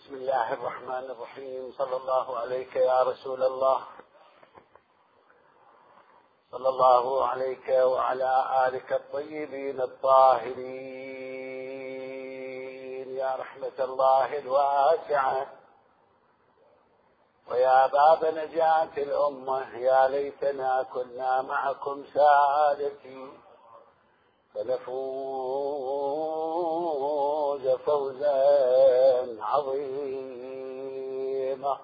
بسم الله الرحمن الرحيم. صلى الله عليك يا رسول الله، صلى الله عليك وعلى آلك الطيبين الطاهرين يا رحمة الله الواسعة ويا باب نجاة الأمة. يا ليتنا كنا معكم سادتي فنفوز فوزا عظيما.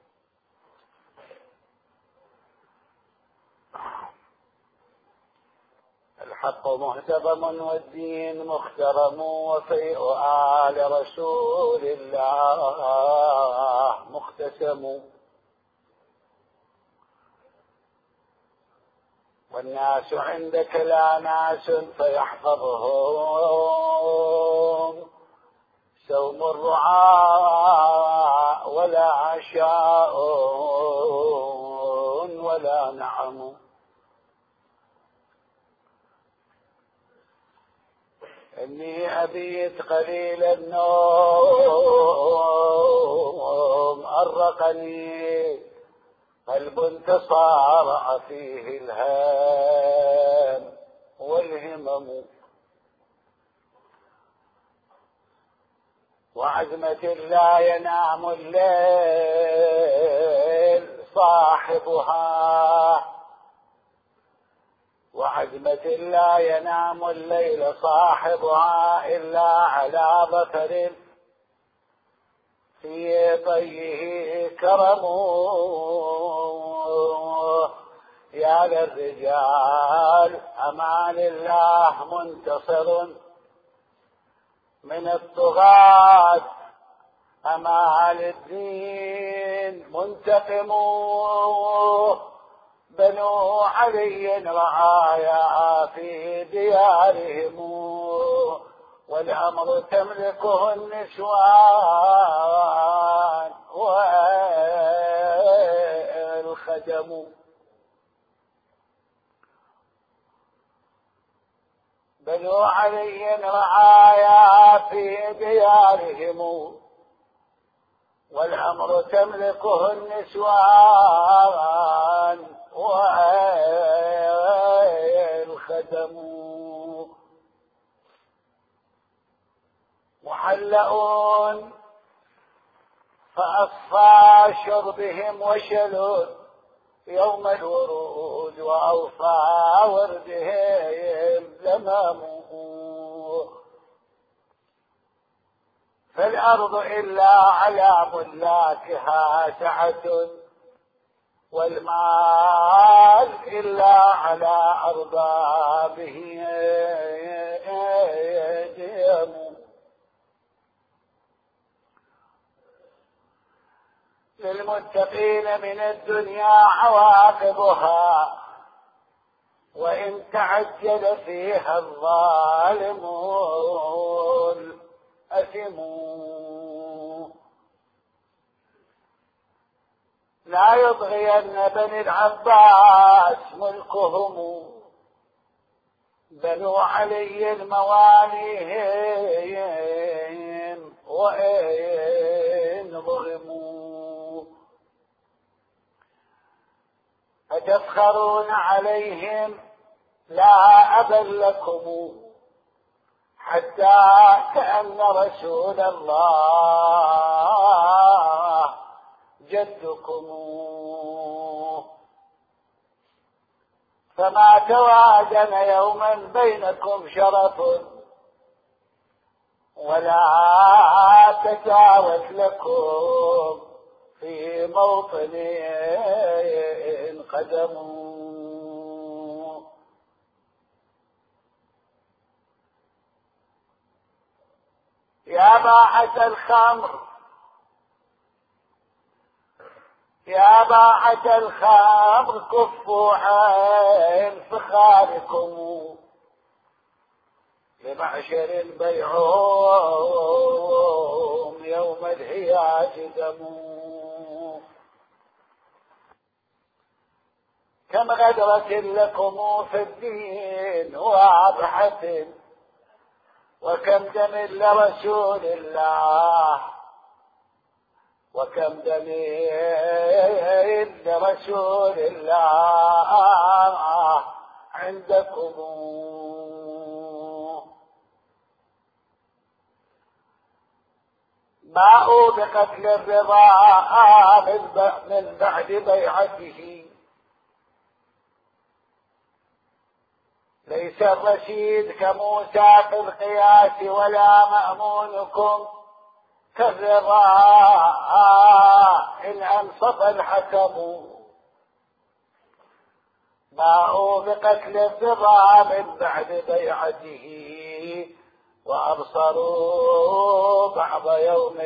الحق مهتضم والدين مخترم وفيء آل رسول الله مختسم، والناس عندك لا ناس فيحفظهم سوم الرعاء ولا شاء ولا نعم. إني أبيت قليل النوم أرقني قلب تصارع فيه الهام والهمم، وعزمة لا ينام الليل صاحبها، وعزمة لا ينام الليل صاحبها إلا على ظفر في طيه كرم. يا للرجال أمان الله منتصر من الطغاة، أمان الدين منتقم. بنو علي رعايا في ديارهم، والأمر تملكه النسوان والخدم. بنو علي رعايا في ديارهم، والأمر تملكه النسوان والخدم. محلؤون فأصفى شربهم وشلون يوم الورود، وأوفى وردهم لمامه. فالأرض إلا على ملاكها سعة، والمال إلا على أربابه ديم. للمتقين من الدنيا عواقبها، وإن تعجل فيها الظالمون أثموا. لا يطغين بني العباس ملكهم، بنو علي مواليهم وإن ظلموا. أتفخرون عليهم لا أبا لكم، حتى كأن رسول الله جدكم. فما توازن يوما بينكم شرف، ولا تجاوز لكم في موطن قدم. يا باعة الخمر، يا باعة الخمر كفوا عن فخاركم، لمعشر بيعهم يوم الهياج دم. كم غدرة لكم في الدين واضحة، وكم دم لرسول الله كم دمين لرسول الله عندكم باءوا بقتل الرضا من بعد بيعته. ليس الرشيد كموسى في القياس ولا مأمونكم كالرضا إن أنصف الحكم. باءوا بقتل الرضا من بعد بيعته وأبصروا بعض يوم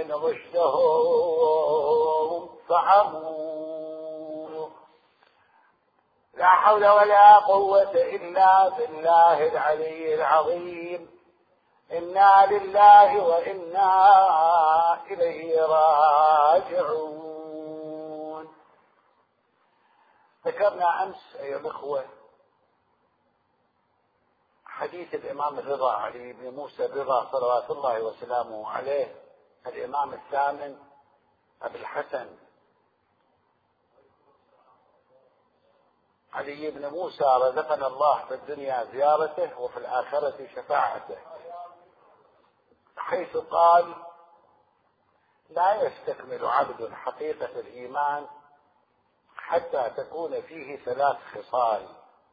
رشدهم فعموا. لا حول ولا قوة إلا بالله العلي العظيم. إنا لله وإنا إليه راجعون. ذكرنا أمس أيها الأخوة حديث الإمام الرضا علي بن موسى الرضا صلوات الله وسلامه عليه، الإمام الثامن أبي الحسن علي بن موسى، رزقنا الله في الدنيا زيارته وفي الآخرة شفاعته، حيث قال: لا يستكمل عبد حقيقة الإيمان حتى تكون فيه 3 خصال: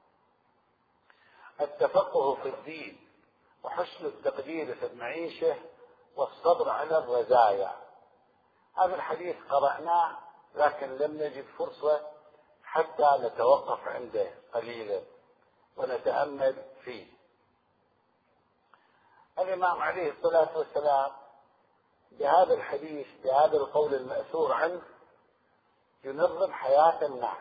التفقه في الدين، وحسن التقدير في المعيشة، والصبر على الرزايا. هذا الحديث قرأناه لكن لم نجد فرصة حتى نتوقف عنده قليلا ونتأمل فيه. الإمام عليه الصلاة والسلام بهذا الحديث، بهذا القول المأثور عنه، ينظم حياة الناس،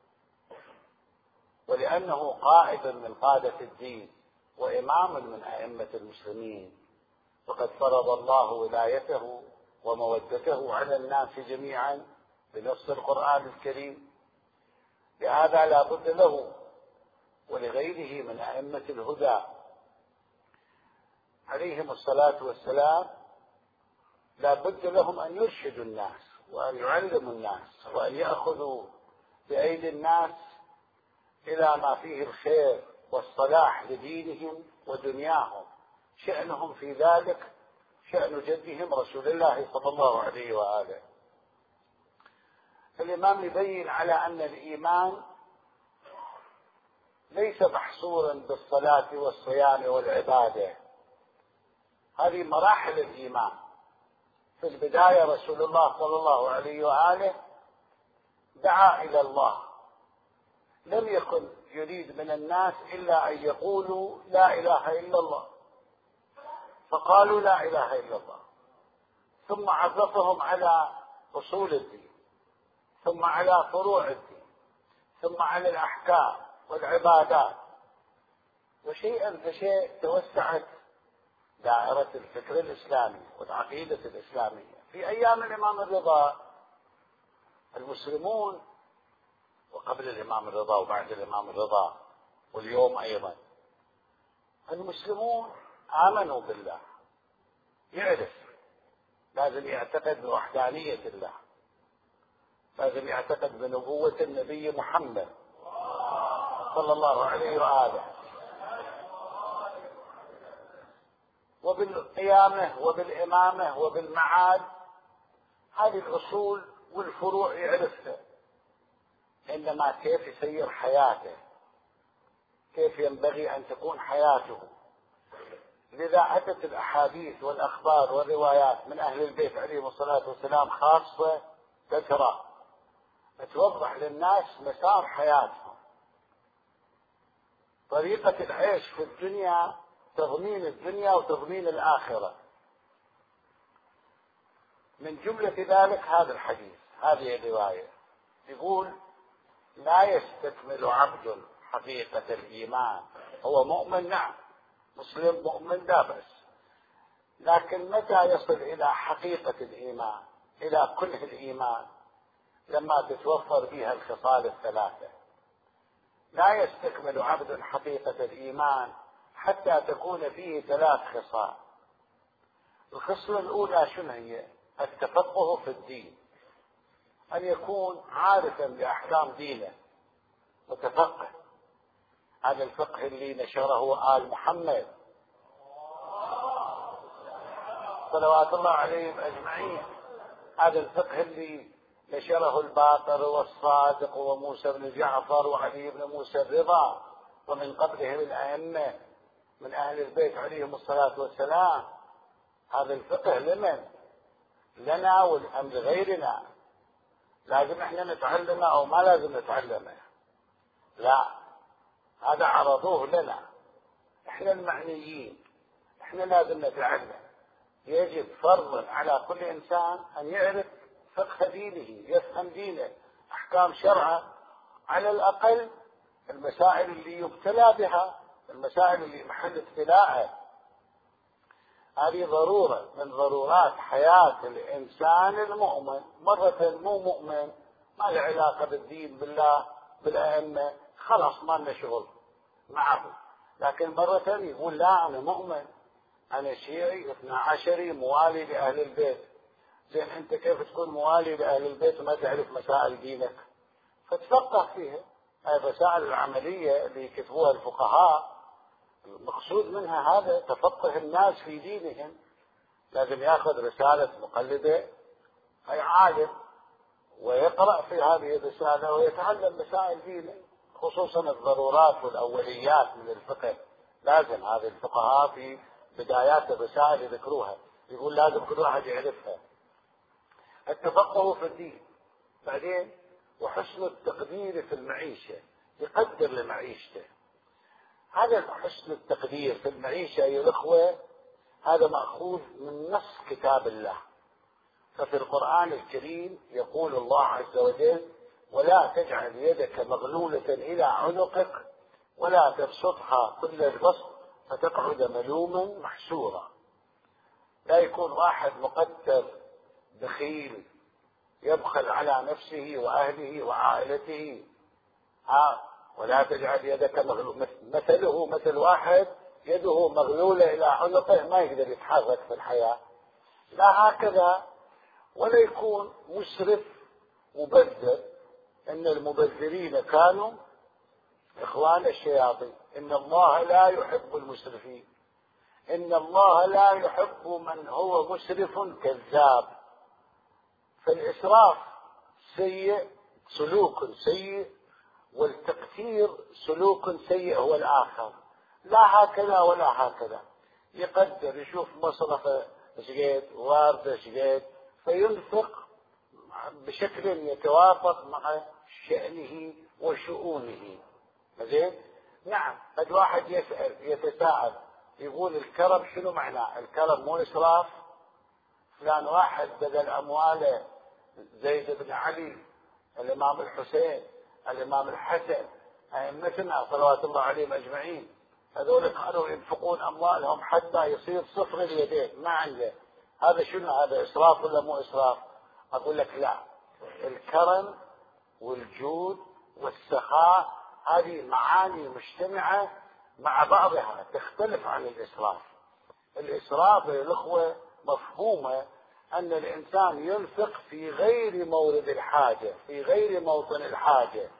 ولأنه قائد من قادة الدين وإمام من أئمة المسلمين، وقد فرض الله ولايته ومودته على الناس جميعا بنص القرآن الكريم. لهذا لا بد له ولغيره من أئمة الهدى عليهم الصلاة والسلام، لا بد لهم أن يرشدوا الناس وأن يعلموا الناس وأن يأخذوا بأيدي الناس إلى ما فيه الخير والصلاح لدينهم ودنياهم. شأنهم في ذلك شأن جدهم رسول الله صلى الله عليه وآله. الإمام يبين على أن الإيمان ليس محصورا بالصلاة والصيام والعبادة، هذه مراحل الإيمان. في البداية رسول الله صلى الله عليه وآله دعا إلى الله، لم يكن يريد من الناس إلا أن يقولوا لا إله إلا الله، فقالوا لا إله إلا الله، ثم عرفهم على أصول الدين، ثم على فروع الدين، ثم على الأحكام والعبادات، وشيئا فشيء توسعت دائرة الفكر الإسلامي والعقيدة الإسلامية. في أيام الإمام الرضا المسلمون، وقبل الإمام الرضا وبعد الإمام الرضا واليوم أيضا، المسلمون آمنوا بالله، يعرف، لازم يعتقد بوحدانية الله، لازم يعتقد بنبوة النبي محمد صلى الله عليه وآله، وبالقيامة وبالإمامة وبالمعاد. هذه الأصول والفروع يعرفها، إنما كيف يسير حياته، كيف ينبغي أن تكون حياته. لذا أتت الأحاديث والأخبار والروايات من أهل البيت عليهم الصلاة والسلام خاصة كثرة توضح للناس مسار حياتهم، طريقة العيش في الدنيا، تضمين الدنيا وتضمين الآخرة. من جملة ذلك هذا الحديث، هذه الرواية، يقول: لا يستكمل عبد حقيقة الإيمان. هو مؤمن، نعم، مسلم مؤمن لا بأس، لكن متى يصل إلى حقيقة الإيمان، إلى كنه الإيمان؟ لما تتوفر بها الخصال الثلاثة. لا يستكمل عبد حقيقة الإيمان حتى تكون فيه 3 خصال. الخصلة الأولى شنو هي؟ التفقه في الدين، أن يكون عارفا بأحكام دينه متفقه. هذا الفقه اللي نشره آل محمد صلوات الله عليهم أجمعين، هذا الفقه اللي نشره الباقر والصادق وموسى بن جعفر وعلي بن موسى الرضا ومن قبلهم الأئمة من أهل البيت عليهم الصلاة والسلام. هذا الفقه لمن؟ لنا أم لغيرنا؟ لازم احنا نتعلمه أو ما لازم نتعلمه؟ لا، هذا عرضوه لنا احنا المعنيين، احنا لازم نتعلم. يجب فرضا على كل إنسان أن يعرف فقه دينه، يفهم دينه، أحكام شرعه، على الأقل المسائل اللي يبتلى بها، المسائل اللي محل ابتلاءه. هذه ضرورة من ضرورات حياة الإنسان المؤمن. مرة مو مؤمن، ما له علاقة بالدين بالله بالأئمة، خلاص ما لنا شغل معه. لكن مرة يقول لا أنا مؤمن، أنا شيعي 12 موالي لأهل البيت. زين، أنت كيف تكون موالي لأهل البيت وما تعرف مسائل دينك؟ فتفقه فيها. هاي المسائل العملية اللي يكتبوها الفقهاء المقصود منها هذا تفقه الناس في دينهم. لازم ياخذ رسالة مقلدة أي عالم ويقرأ في هذه الرسالة ويتعلم مسائل دينه، خصوصا الضرورات والأوليات من الفقه. لازم هذه الفقهاء في بدايات الرسائل يذكروها، يقول لازم كل واحد يعرفها. التفقه في الدين. بعدين وحسن التقدير في المعيشة، يقدر لمعيشته. هذا حسن التقدير في المعيشة أيها الأخوة هذا مأخوذ من نص كتاب الله. ففي القرآن الكريم يقول الله عز وجل: ولا تجعل يدك مغلولة إلى عنقك ولا تبسطها كل البسط فتقعد ملوما محسورا. لا يكون واحد مقدر بخيل يبخل على نفسه وأهله وعائلته. ولا تجعل يدك مغلولة، مثله مثل واحد يده مغلولة إلى عنقه ما يقدر يتحرك في الحياة. لا هكذا، ولا يكون مسرف مبذر. إن المبذرين كانوا إخوان الشياطين. إن الله لا يحب المسرفين. إن الله لا يحب من هو مسرف كذاب. فالإسراف سيء، سلوك سيء، والتقتير سلوك سيء هو الآخر. لا هكذا ولا هكذا. يقدر يشوف مصرفه شقيت وارده شقيت فينفق بشكل يتوافق مع شأنه وشؤونه. زين؟ نعم، قد واحد يسأل يتساءل يقول الكرم شنو معناه؟ الكرم مو إسراف؟ فلان واحد بذل أمواله، زيد بن علي، الإمام الحسين، الإمام الحسن، أئمتنا صلوات الله عليهم أجمعين، هذول كانوا ينفقون أموالهم حتى يصير صفر اليدين ما عنده. هذا شنو؟ هذا إسراف ولا مو إسراف؟ أقول لك لا. الكرم والجود والسخاء هذه معاني مجتمعة مع بعضها، تختلف عن الإسراف. الإسراف يا الأخوة مفهومة أن الإنسان ينفق في غير مورد الحاجة، في غير موطن الحاجة.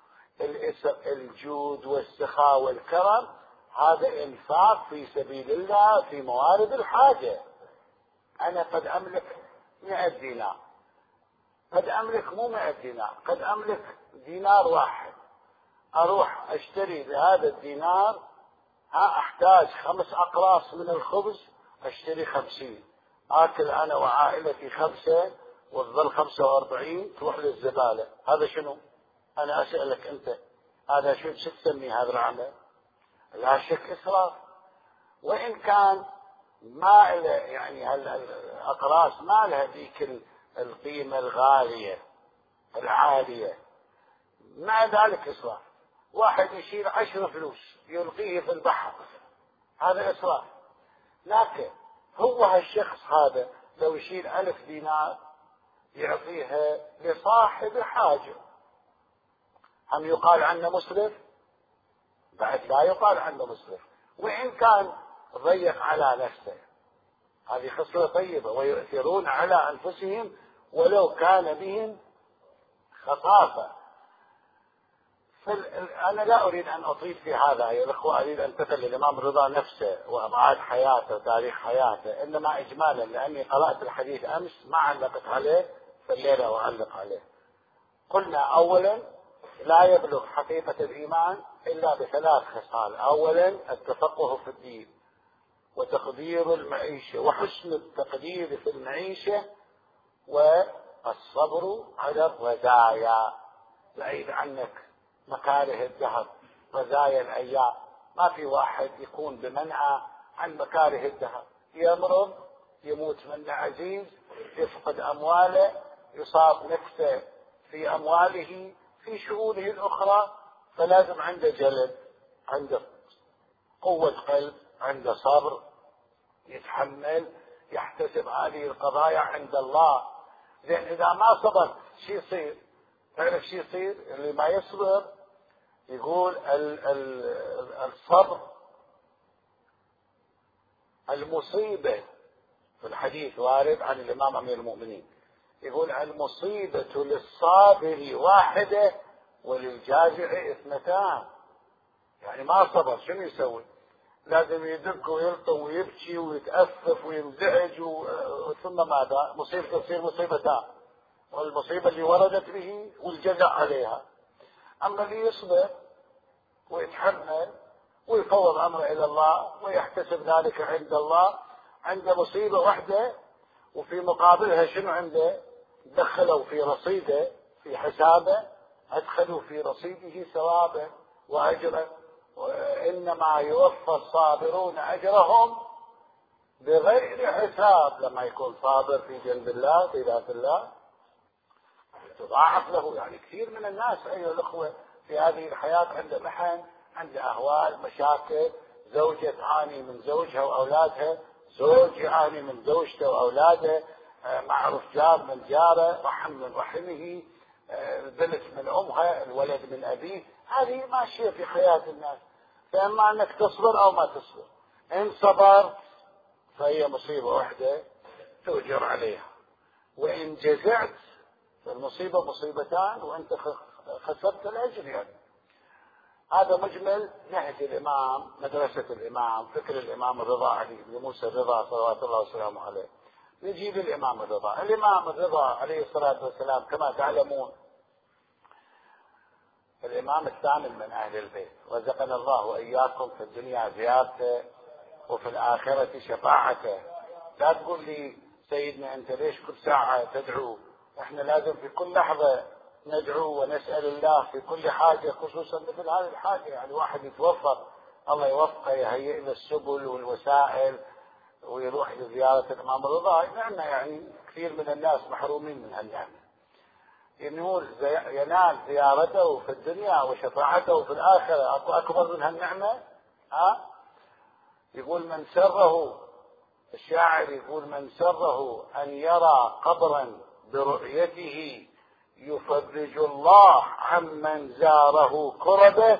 الجود والسخاء والكرم هذا إنفاق في سبيل الله في موارد الحاجة. أنا قد أملك 100 دينار، قد أملك مو 100 دينار، قد أملك دينار واحد، أروح أشتري بهذا الدينار أحتاج 5 أقراص من الخبز، أشتري 50، آكل أنا وعائلتي 5 وتظل 45 تروح للزبالة. هذا شنو؟ أنا أسألك أنت، هذا شو تسمي هذا العمل؟ لا شك إسراف. وإن كان ما يعني الأقراص ما لها ذيك القيمة الغالية العالية، مع ذلك إسراف. واحد يشيل 10 فلوس يلقيه في البحر، هذا إسراف. لكن هو هالشخص هذا لو يشيل 1000 دينار يعطيها لصاحب حاجة، هم يقال عنه مسرف؟ بعد لا يقال عنه مسرف. وإن كان ضيق على نفسه، هذه خصلة طيبة. ويؤثرون على أنفسهم ولو كان بهم خصاصة. أنا لا أريد أن أطيل في هذا أيها الأخوة، أريد أن أنتقل للإمام الرضا نفسه وأبعاد حياته وتاريخ حياته، إنما إجمالا لأني قرأت الحديث أمس ما علقت عليه فالليلة أعلق عليه. قلنا أولا لا يبلغ حقيقة الإيمان إلا بثلاث خصال: أولا التفقه في الدين، وتقدير المعيشة وحسن التقدير في المعيشة، والصبر على الرزايا، بعيد عنك مكاره الدهر، رزايا الأيام. ما في واحد يكون بمنعى عن مكاره الدهر، يمرض، يموت منه عزيز، يفقد أمواله، يصاب نفسه في أمواله، في شؤونه الأخرى، فلازم عنده جلد، عنده قوة قلب، عنده صبر، يتحمل، يحتسب هذه القضايا عند الله. لأن إذا ما صبر شو يصير؟ تعرف شو يصير؟ اللي ما يصبر يقول الصبر المصيبة، في الحديث وارد عن الإمام أمير المؤمنين يقول: المصيبة للصابر واحدة وللجازع اثنتان. يعني ما صبر شنو يسوي؟ لازم يدق ويلطم ويبكي ويتأسف وينزعج ثم ماذا؟ مصيبته تصير مصيبتان، والمصيبة اللي وردت به والجزع عليها. أما اللي يصبر ويتحمل ويفوض أمره إلى الله ويحتسب ذلك عند الله، عنده مصيبة واحدة وفي مقابلها شنو عنده؟ دخلوا في رصيده، في حسابه، أدخلوا في رصيده ثوابا وأجرا، وإنما يوفى الصابرون أجرهم بغير حساب. لما يكون صابر في جنب الله في ذات الله تضاعف له. يعني كثير من الناس أيها الأخوة في هذه الحياة عنده محن، عنده أهوال، مشاكل، زوجة تعاني من زوجها وأولادها، زوج يعاني من زوجته وأولاده، معروف جار من جاره، رحم من رحمه، البنت من أمها، الولد من أبيه. هذه ماشية في حياة الناس، فإما أنك تصبر أو ما تصبر. إن صبرت فهي مصيبة واحدة تؤجر عليها، وإن جزعت فالمصيبة مصيبتان وأنت خسرت الأجر. يعني هذا مجمل نهج الإمام، مدرسة الإمام، فكر الإمام الرضا علي بن موسى الرضا صلوات الله وسلامه عليه. نجيب الإمام الرضا. الإمام الرضا عليه الصلاة والسلام كما تعلمون الإمام الثامن من أهل البيت، رزقنا الله وإياكم في الدنيا زيارته وفي الآخرة شفاعته. لا تقول لي سيدنا أنت ليش كل ساعة تدعو؟ احنا لازم في كل لحظة ندعو ونسأل الله في كل حاجة، خصوصا مثل هذه الحاجة. يعني واحد يتوفق الله يوفقه، يهيئ له السبل والوسائل ويروح لزيارة الإمام الرضا. نعمة، يعني كثير من الناس محرومين من هالنعمة. ينال زيارته في الدنيا وشفاعته في الآخرة، أكو أكبر من هالنعمة؟ يقول من سره، الشاعر يقول: من سره أن يرى قبرا برؤيته يفرج الله عمن زاره كربه.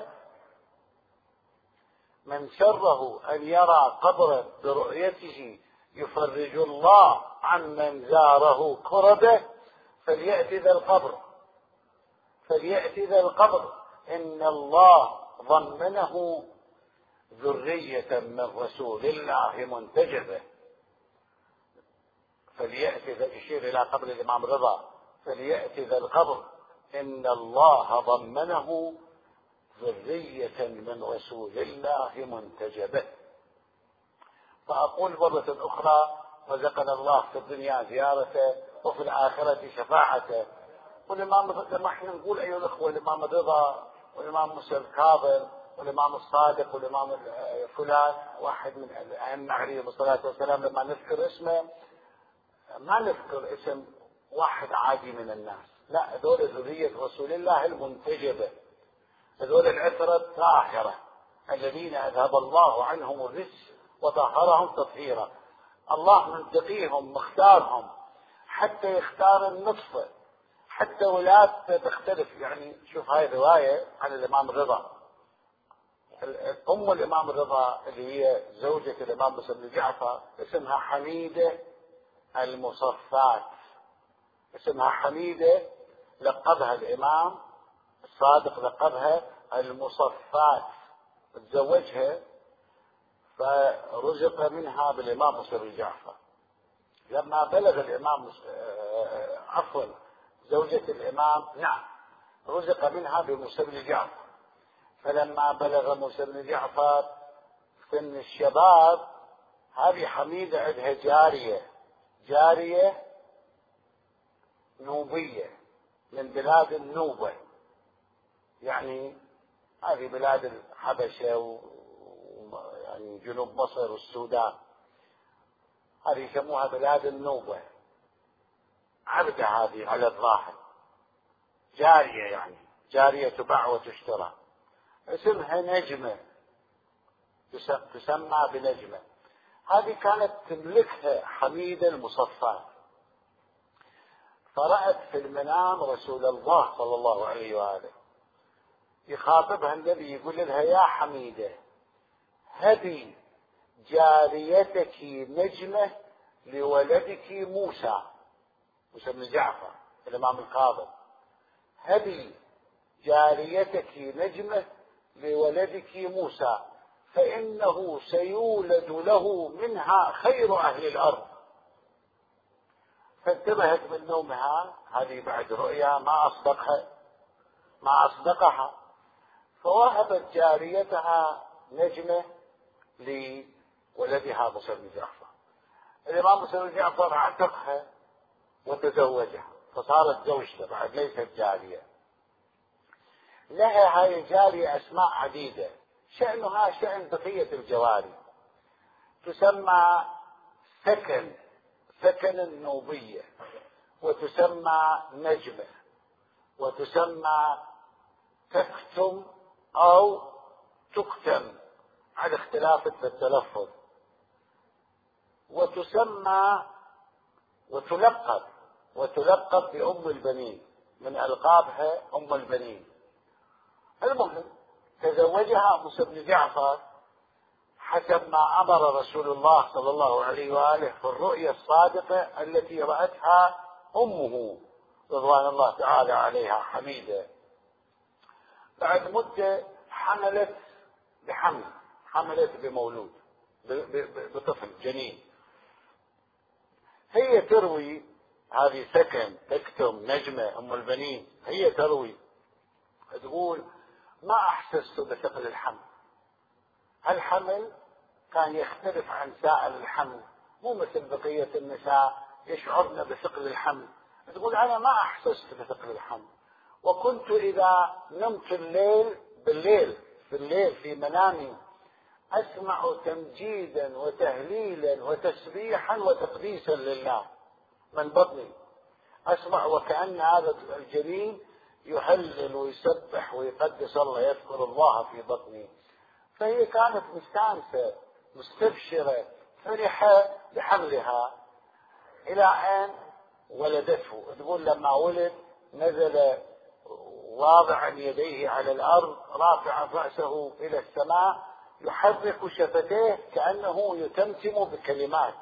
من سره أن يرى قبرا برؤيته يفرج الله عمن زاره كربه فليأتي ذا القبر، فليأتي ذا القبر إن الله ضمنه ذرية من رسول الله منتجبة. فليأتي ذا، يشير إلى قبر الإمام الرضا، فليأتي ذا القبر إن الله ضمنه ذرية من رسول الله منتجبة. فأقول مرة أخرى: رزقنا الله في الدنيا زيارته وفي الآخرة شفاعته. والإمام لما احنا نقول أيها الأخوة الإمام الرضا والإمام موسى الكاظم والإمام الصادق والإمام فلان، واحد من الأئمة عليه الصلاة والسلام، لما نذكر اسمه ما نذكر اسم واحد عادي من الناس، لا، هذول ذرية رسول الله المنتجبة، هذول العترة الطاهرة الذين أذهب الله عنهم الرجس وطهرهم تطهيرا. الله منتقيهم مختارهم حتى يختار النطفة، حتى ولادته تختلف. يعني شوف هاي رواية عن الإمام الرضا، أم الإمام الرضا اللي هي زوجة الإمام موسى بن جعفر اسمها حميدة المصفات، اسمها حميدة لقبها الإمام الصادق، لقبها المصفات، تزوجها فرزق منها بالإمام موسى بن جعفر. لما بلغ الإمام عفوا زوجة الإمام رزق منها بموسى بن جعفر. فلما بلغ موسى بن جعفر سن الشباب، هذه حميدة عندها جارية نوبية من بلاد النوبة، يعني هذه بلاد الحبشة يعني جنوب مصر والسودان، هذه يسموها بلاد النوبة. عبدة هذه على الظاهر، جارية يعني جارية تباع وتشترى، اسمها نجمة، تسمى بنجمة. هذه كانت تملكها حميدة المصفات. فرأت في المنام رسول الله صلى الله عليه وآله يخاطبها النبي، يقول لها يا حميدة هبي جاريتك نجمة لولدك موسى بن جعفر الإمام الكاظم، هبي جاريتك نجمة لولدك موسى فإنه سيولد له منها خير أهل الأرض. فانتبهت من نومها، هذه بعد رؤيا ما أصدقها، فوهبت جاريتها نجمة لولدها موسى بن جعفر. الإمام موسى بن جعفر اعتقها وتزوجها، فصارت زوجته بعد ليست جارية. لها هاي الجارية أسماء عديدة، شأنها شأن بقية الجواري، تسمى سكن النوبية، وتسمى نجمة، وتسمى تكتم أو تكتم على اختلاف في التلفظ، وتسمى وتلقب بأم البنين، من ألقابها أم البنين. المهم تزوجها موسى بن جعفر حسب ما أمر رسول الله صلى الله عليه وآله في الرؤيا الصادقة التي رأتها أمه رضوان الله تعالى عليها حميدة. بعد مدة حملت بمولود، بطفل جنين. هي تروي، هذه تكتم نجمة أم البنين، هي تروي تقول ما أحسست بثقل الحمل. الحمل كان يختلف عن سائر الحمل، مو مثل بقية النساء يشعرن بثقل الحمل. تقول أنا ما أحسست بثقل الحمل، وكنت إذا نمت بالليل في منامي أسمع تمجيدا وتهليلا وتسبيحا وتقديسا لله من بطني، أسمع وكأن هذا الجنين يهلل ويسبح ويقدس الله، يذكر الله في بطني. فهي كانت مستانسة مستبشرة فرحة بحملها، إلى أن ولدته. تقول لما ولد نزل واضعا يديه على الأرض رافعا رأسه إلى السماء يحرك شفتيه كأنه يتمتم بكلمات.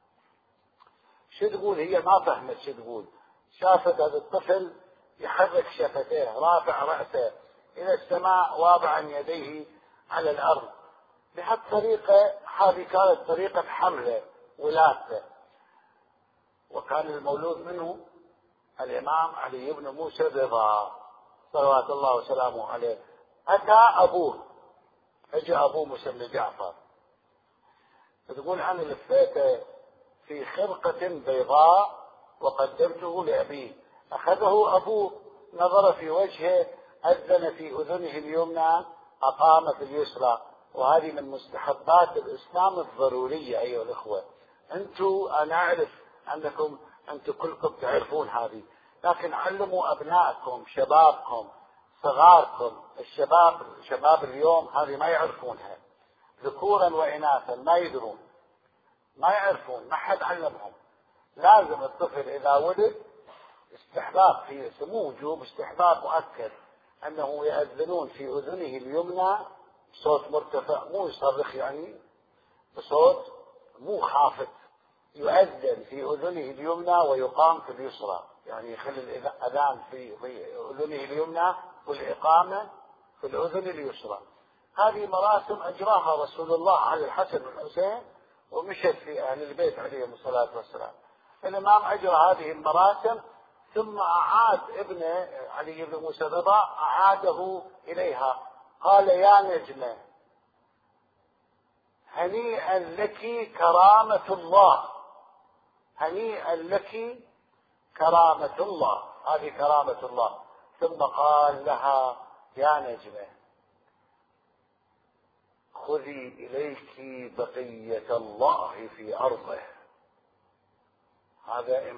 شو تقول؟ هي ما فهمت شو تقول، شافت هذا الطفل يحرك شفتيه رافع رأسه إلى السماء واضعا يديه على الأرض. بهالطريقة هذه كانت طريقة حمله ولادته. وكان المولود منه الإمام علي بن موسى الرضا صلوات الله وسلامه عليه. أجى أبوه موسى بن جعفر، تقول أنا لفيته في خرقة بيضاء وقدمته لأبيه، أخذه أبوه نظر في وجهه، أذن في أذنه اليمنى، أقام في اليسرى. وهذه من مستحبات الإسلام الضرورية أيها الأخوة. أنا أعرف أنكم أنتم كلكم تعرفون هذه، لكن علموا أبنائكم، شبابكم، صغاركم. شباب اليوم هذه ما يعرفونها، ذكورا وإناثا ما يدرون، ما يعرفون، ما حد علمهم. لازم الطفل إذا ولد استحباب، في سمو وجوب استحباب مؤكد أنه يأذنون في أذنه اليمنى بصوت مرتفع، مو يصرخ يعني، بصوت مو خافت، يؤذن في أذنه اليمنى ويقام في اليسرى، يعني يخلي الأذان في أذنه اليمنى والإقامة في الأذن اليسرى. هذه مراسم أجراها رسول الله على الحسن والحسين ومشت في أهل البيت عليهم الصلاة والسلام. الإمام أجرى هذه المراسم ثم أعاد ابن علي بن موسى الرضا أعاده إليها. قال: يا نجمة، هنيئا لك كرامة الله، هنيئا لك كرامة الله، هذه كرامة الله. ثم قال لها: يا نجمة، خذي إليك بقية الله في أرضه. هذا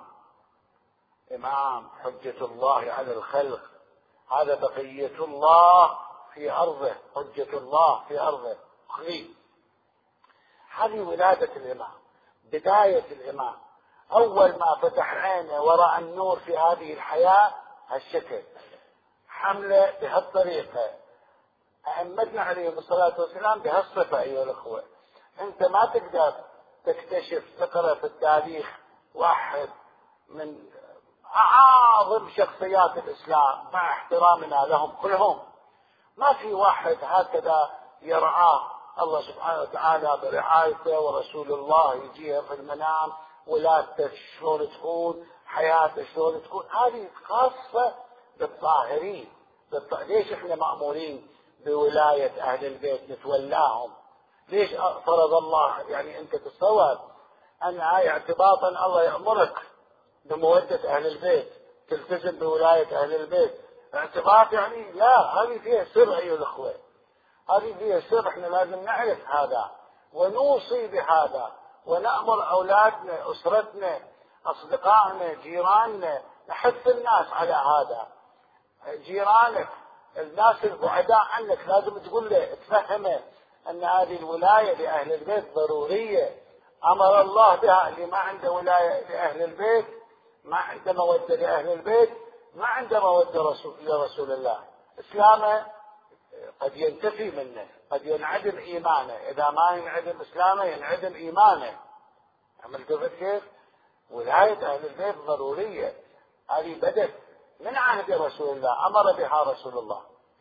إمام حجة الله على الخلق، هذا بقية الله في أرضه، حجة الله في أرضه. خذي. هذه ولادة الإمام، بداية الإمام. أول ما فتح عينه ورأى النور في هذه الحياة هالشكل، حمله بهالطريقة. أئمتنا عليهم الصلاة والسلام بهالصفة. أيها الأخوة، أنت ما تقدر تكتشف تقرأ في التاريخ واحد من أعظم شخصيات الإسلام مع احترامنا لهم كلهم، ما في واحد هكذا يرعاه الله سبحانه وتعالى برعايته، ورسول الله يجيه في المنام، ولادته شلون تكون، حياته شلون تكون. هذه خاصة بالطاهرين. ليش احنا مأمورين بولاية أهل البيت نتولاهم؟ ليش فرض الله؟ يعني أنت تتصور أن هاي اعتباطا الله يأمرك بمودة أهل البيت، تلتزم بولاية أهل البيت اعتباط؟ يعني لا، هذه فيها سر أيها الأخوة، هذه فيها سر. احنا لازم نعرف هذا ونوصي بهذا، ونأمر أولادنا، أسرتنا، أصدقائنا، جيراننا، نحث الناس على هذا. جيرانك، الناس البعداء عنك، لازم تقول له، تفهمه أن هذه الولاية لأهل البيت ضرورية، أمر الله بها. اللي ما عنده ولاية لأهل البيت، ما عنده مودة لأهل البيت، ما عنده مودة لرسول الله. إسلامه قد ينتفي منه، قد ينعدم إيمانه. إذا ما ينعدم إسلامه ينعدم إيمانه. عملت كيف؟ ولاية أهل البيت ضرورية. هذه بدت من عهد رسول الله، أمر بها رسول الله.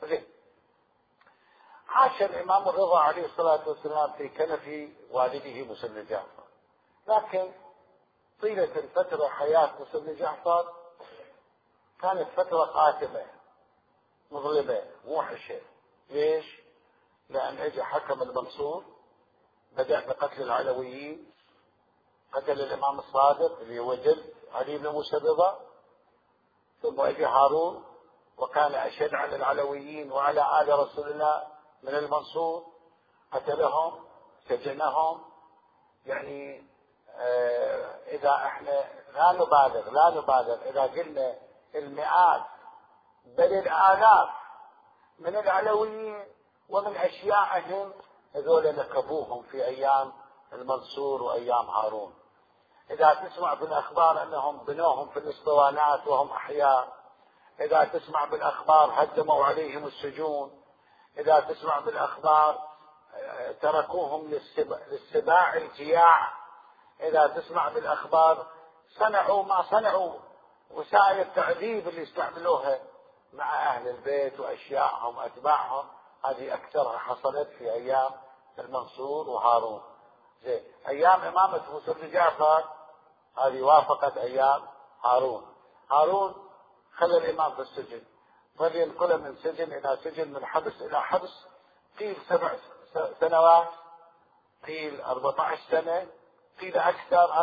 عاش الإمام الرضا عليه الصلاة والسلام في كنف والده موسى بن جعفر، لكن طيلة الفترة حياة موسى بن جعفر كانت فترة قاتمة مظلمة موحشة. ليش؟ لأن اجى حكم المنصور، بدأ بقتل العلويين، قتل الإمام الصادق اللي هو جد علي بن موسى الرضا، ثم اجى هارون وكان أشد على العلويين وعلى آل رسول الله من المنصور، قتلهم، سجنهم. يعني إذا احنا لا نبالغ إذا قلنا المئات بل الآلاف من العلويين ومن أشياعهم هذول نكبوهم في أيام المنصور وأيام هارون. إذا تسمع بالأخبار أنهم بنوهم في الاسطوانات وهم أحياء، إذا تسمع بالأخبار هدموا عليهم السجون، إذا تسمع بالأخبار تركوهم للسباع الجياع، إذا تسمع بالأخبار صنعوا ما صنعوا، وسائل التعذيب اللي استعملوها مع أهل البيت وأشياعهم أتباعهم، هذه أكثرها حصلت في أيام المنصور وهارون. زين، أيام إمامة موسى بن جعفر هذه وافقت أيام هارون خلى الإمام في السجن، فلينقل من سجن إلى سجن، من حبس إلى حبس، قيل 7 سنوات، قيل 14 سنة، قيل أكثر،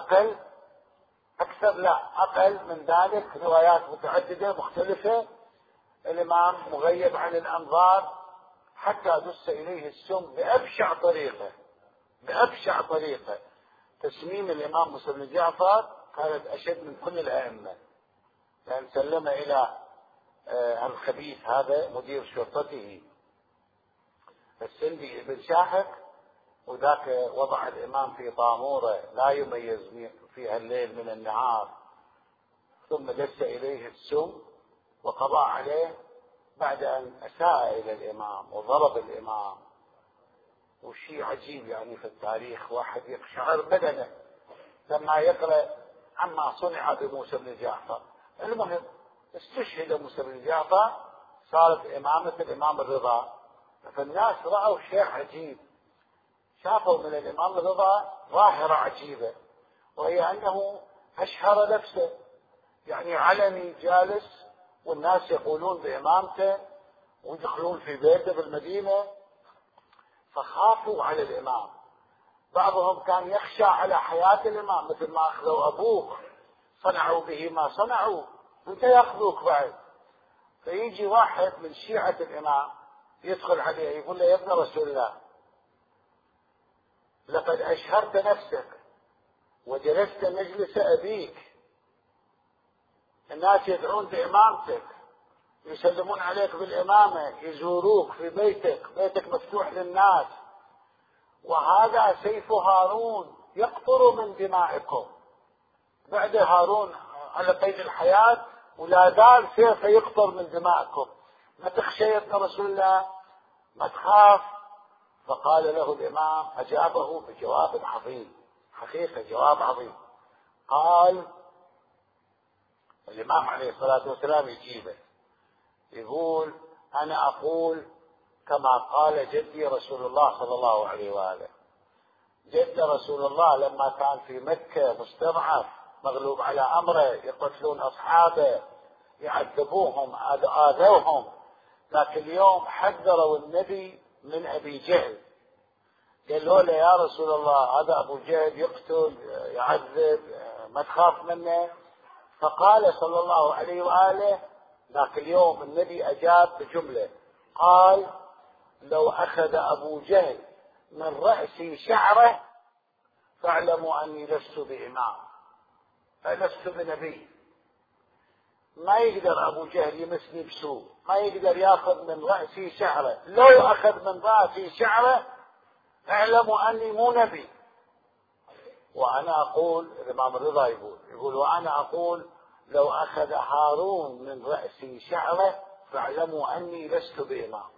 أقل من ذلك، روايات متعددة مختلفة. الإمام مغيب عن الأنظار حتى دس إليه السم بأبشع طريقة. تسميم الإمام موسى بن جعفر كانت أشد من كل الأئمة، لأن سلم إلى الخبيث هذا مدير شرطته السندي بن شاحق، وذاك وضع الإمام في طامورة لا يميز فيها الليل من النهار، ثم دس إليه السم وقضى عليه بعد أن أساء إلى الإمام وضرب الإمام. وشيء عجيب يعني في التاريخ، واحد يقشعر بدنه لما يقرأ عما صنع بموسى بن جعفر. المهم استشهد موسى بن جعفر، صارت إمامة الإمام الرضا. فالناس رأوا شيء عجيب، شافوا من الإمام الرضا ظاهرة عجيبة، وهي أنه أشهر نفسه، يعني علني جالس والناس يقولون بإمامته ويدخلون في بيته بالمدينة، فخافوا على الإمام. بعضهم كان يخشى على حياة الإمام، مثل ما أخذوا أبوك صنعوا به ما صنعوا وانت يأخذوك بعد. فيجي واحد من شيعة الإمام يدخل عليه يقول له: يا ابن رسول الله، لقد أشهرت نفسك وجلست مجلس أبيك، الناس يدعون بإمامتك، يسلمون عليك بالإمامة، يزوروك في بيتك، بيتك مفتوح للناس، وهذا سيف هارون يقطر من دمائكم. بعد هارون على قيد الحياة ولا زال سيفه يقطر من دمائكم، ما تخشى يا ابن رسول الله، ما تخاف. فقال له الإمام، أجابه بجواب عظيم، حقيقة جواب عظيم. قال الإمام عليه الصلاة والسلام يجيبه، يقول: أنا أقول كما قال جدي رسول الله صلى الله عليه وآله. جد رسول الله لما كان في مكة مستضعف مغلوب على أمره، يقتلون أصحابه، يعذبوهم، آذوهم، لكن اليوم حذروا النبي من أبي جهل، قالوا له: يا رسول الله، هذا أبو جهل يقتل يعذب، ما تخاف منه. فقال صلى الله عليه وآله، ذاك اليوم النبي أجاب بجملة، قال: لو أخذ أبو جهل من رأسي شعره فاعلموا أني لست بإمام، لست بنبي. ما يقدر أبو جهل يمسني بسوء، ما يقدر يأخذ من رأسي شعره، لو أخذ من رأسي شعره اعلموا أني مو نبي. وأنا أقول، الإمام الرضا يقول: وأنا أقول لو أخذ هارون من رأسي شعره فاعلموا أني لست بإمام.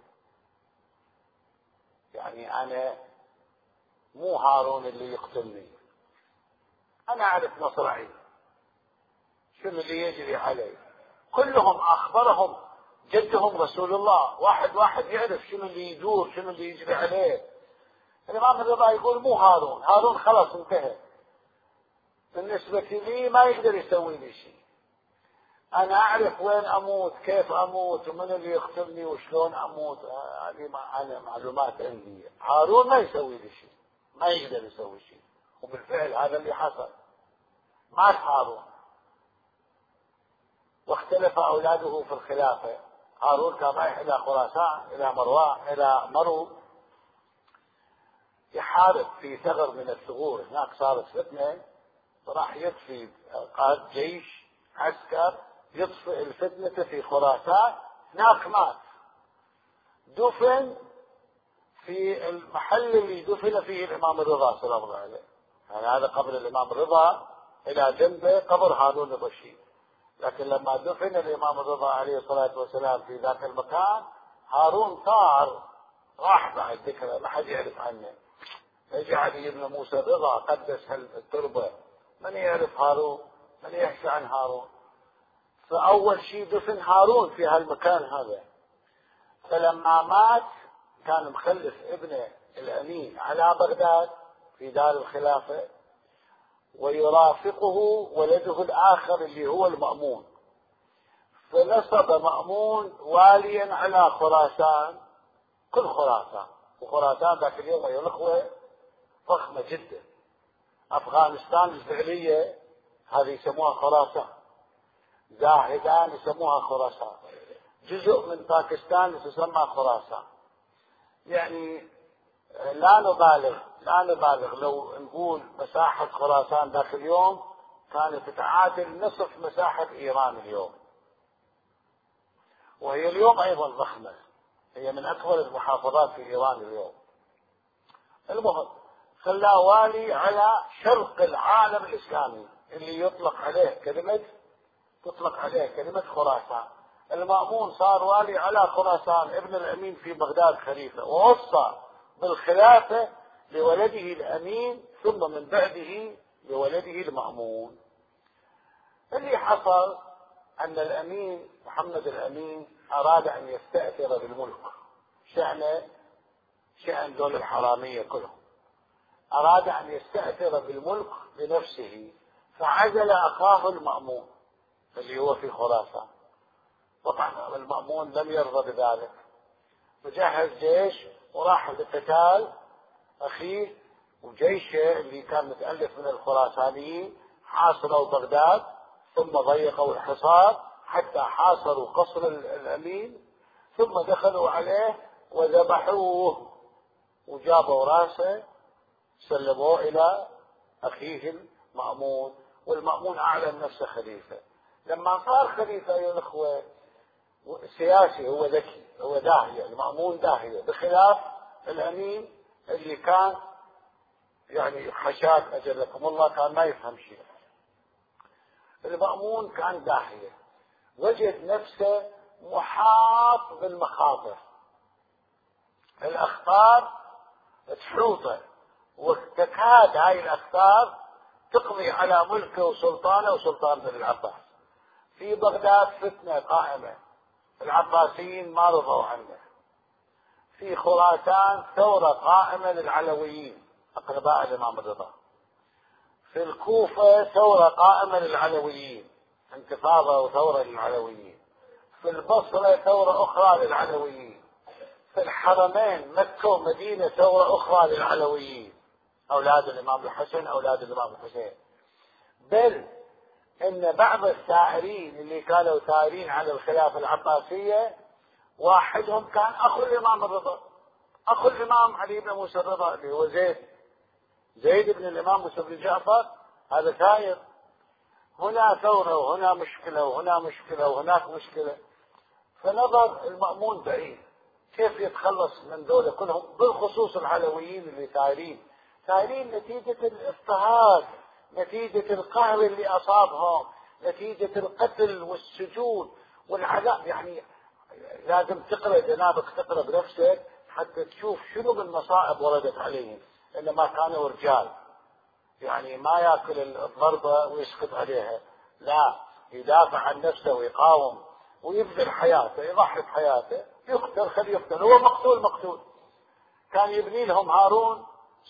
يعني أنا مو هارون اللي يقتلني، أنا أعرف مصرعي، شنو اللي يجري علي. كلهم أخبرهم جدهم رسول الله، واحد واحد يعرف شنو اللي يدور، شنو اللي يجري عليه. الإمام الرضا يقول: مو هارون، هارون خلاص انتهى، بالنسبة لي ما يقدر يسوي لي شيء، أنا أعرف وين أموت، كيف أموت، ومن اللي يقتلني وشلون أموت، هذه أنا معلومات عندي. هارون ما يسوي لي شيء، ما يقدر يسوي شيء. وبالفعل هذا اللي حصل، مات هارون، واختلف أولاده في الخلافة. هارون كان رايح إلى خراسان، إلى مروان، إلى مرو، يحارب في ثغر من الثغور، هناك صارت فتنة، راح يطفي، قائد جيش عسكر يطفئ الفتنة في خراسان، هناك مات، دفن في المحل اللي دفن فيه الإمام الرضا سلام الله عليه. يعني هذا قبر الإمام الرضا، إلى جنبه قبر هارون الرشيد. لكن لما دفن الإمام الرضا عليه الصلاة والسلام في ذاك المكان، هارون طار راح بعد ذكره، ما حد يعرف عنه. يجي علي بن موسى الرضا قدس التربة، من يعرف هارون، من يحكي عن هارون. فأول شيء دفن هارون في هالمكان هذا. فلما مات كان مخلف ابنه الأمين على بغداد في دار الخلافة، ويرافقه ولده الآخر اللي هو المأمون. فنصب مأمون واليا على خراسان، كل خراسان، وخراسان ذاك اليوم يا الأخوة فخمة جدا. أفغانستان الفعلية هذه يسموها خراسان، زاهدان يسموها خراسان، جزء من باكستان تسمى خراسان. يعني لا نبالغ لو نقول مساحة خراسان ذاك اليوم كانت تتعادل نصف مساحة إيران اليوم، وهي اليوم أيضا ضخمة، هي من أكبر المحافظات في إيران اليوم. المهم خلاه والي على شرق العالم الإسلامي اللي تطلق عليه كلمة خراسان. المأمون صار والي على خراسان، ابن الأمين في بغداد خليفة، ووصى بالخلافة لولده الأمين، ثم من بعده لولده المأمون. اللي حصل أن الأمين محمد الأمين أراد أن يستأثر بالملك، شأن دول الحرامية كلهم، أراد أن يستأثر بالملك لنفسه، فعزل أخاه المأمون اللي هو في خراسان. طبعا المأمون لم يرضى بذلك، وجهز جيش وراح لقتال أخيه وجيشه اللي كان متألف من الخراسانيين. حاصروا بغداد ثم ضيقوا الحصار حتى حاصروا قصر الأمين، ثم دخلوا عليه وذبحوه وجابوا راسه سلموه إلى أخيه المأمون، والمأمون أعلن نفسه خليفة. لما صار خليفة يا الأخوة سياسي، هو ذكي، هو داهية، المأمون داهية، بخلاف الأمين اللي كان يعني خشاك أجلكم الله، كان ما يفهم شيء. المأمون كان داهية، وجد نفسه محاط بالمخاطر، الأخطار تحوطه، وتكاد هاي الأخطار تقضي على ملكه وسلطانه وسلطان بن العباس. في بغداد فتنة قائمة، العباسيين ما رضوا عنه. في خراسان ثورة قائمة للعلويين أقرباء الإمام الرضا. في الكوفة ثورة قائمة للعلويين، انتفاضة وثورة للعلويين. في البصرة ثورة أخرى للعلويين. في الحرمين مكة ومدينة ثورة أخرى للعلويين، أولاد الإمام الحسن، أولاد الإمام الحسين. بل إن بعض الثائرين اللي كانوا ثائرين على الخلافة العباسية واحدهم كان أخو الإمام الرضا، أخو الإمام علي بن موسى الرضا اللي هو زيد بن الإمام موسى بن جعفر، هذا ثائر. هنا ثورة وهنا مشكلة وهنا مشكلة وهناك مشكلة. فنظر المأمون بعيد كيف يتخلص من دولة كلهم، بالخصوص العلويين اللي ثائرين نتيجة الاضطهاد، نتيجة القهر اللي أصابهم، نتيجة القتل والسجون والعذاب. يعني لازم تقرأ جنابك، تقرأ بنفسك حتى تشوف شنو من مصائب وردت عليهم. إنما كانوا رجال، يعني ما يأكل الضربة ويسكت عليها، لا، يدافع عن نفسه ويقاوم ويبذل حياته، يضحي بحياته، يقتل خليه يقتل، هو مقتول. كان يبني لهم هارون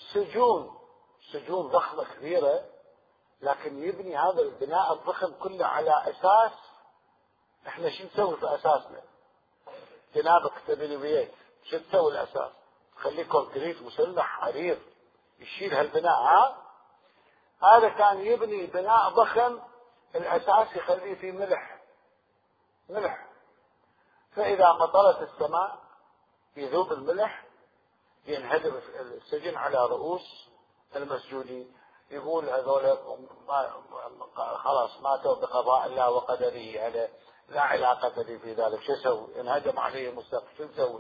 سجون ضخمة كبيرة، لكن يبني هذا البناء الضخم كله على أساس. احنا شو نسوي في أساسنا؟ جنابك تبني بيت، شو تسوي الأساس؟ خليه كونكريت مسلح عريض يشيل هالبناء. هذا كان يبني بناء ضخم، الأساس يخليه فيه ملح، فإذا مطرت السماء يذوب الملح، ينهدم السجن على رؤوس المسجونين. يقول هذول خلاص ماتوا بقضاء الله وقدره، هذا لا علاقة لي في ذلك، شو اسوي؟ انهدم عليه مستقبل، شو نسوي؟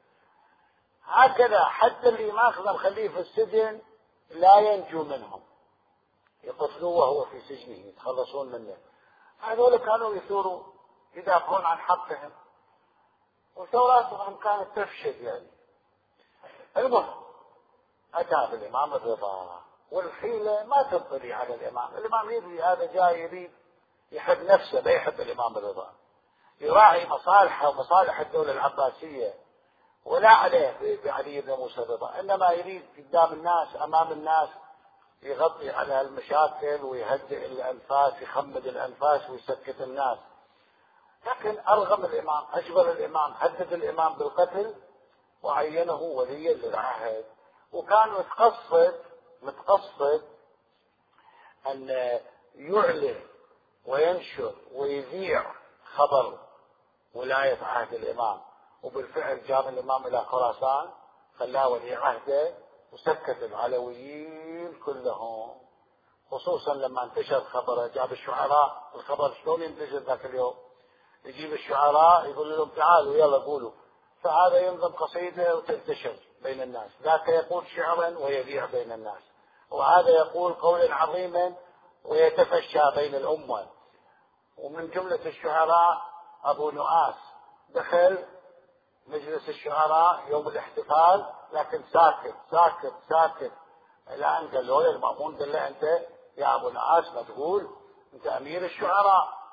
هكذا حتى اللي ماخذه مخليه في السجن لا ينجو منهم، يقتلوه وهو في سجنه، يتخلصون منه. هذول كانوا يثوروا يدافعون عن حقهم، وثوراتهم كانت تفشل يعني. المهم أتى بالإمام الرضا، والحيلة ما تنطلي على الإمام يدري هذا جاي يريد يحب نفسه، لا يحب الإمام الرضا، يراعي مصالحه ومصالح الدولة العباسية، ولا عليه بعلي بن موسى الرضا، إنما يريد قدام الناس أمام الناس يغطي على المشاكل ويهدئ الأنفاس، يخمد الأنفاس ويسكت الناس. لكن أرغم الإمام، أجبر الإمام، هدد الإمام بالقتل وعينه وليا للعهد. وكان متقصد أن يعلن وينشر ويذيع خبر ولاية عهد الإمام. وبالفعل جاب الإمام إلى خراسان، خلاه ولي عهده، وسكت العلويين كلهم، خصوصا لما انتشر خبره. جاب الشعراء، الخبر شلون ينتشر ذاك اليوم؟ يجيب الشعراء يقول لهم تعالوا يلا قولوا، فهذا ينظم قصيدة وتنتشر بين الناس، ذاك يقول شعرا ويذيع بين الناس، وهذا يقول قولا عظيما ويتفشى بين الأمة. ومن جملة الشعراء أبو نؤاس دخل مجلس الشعراء يوم الاحتفال، لكن ساكت إلى أن قال له المأمون، قال له أنت يا أبو نؤاس ما تقول، أنت أمير الشعراء،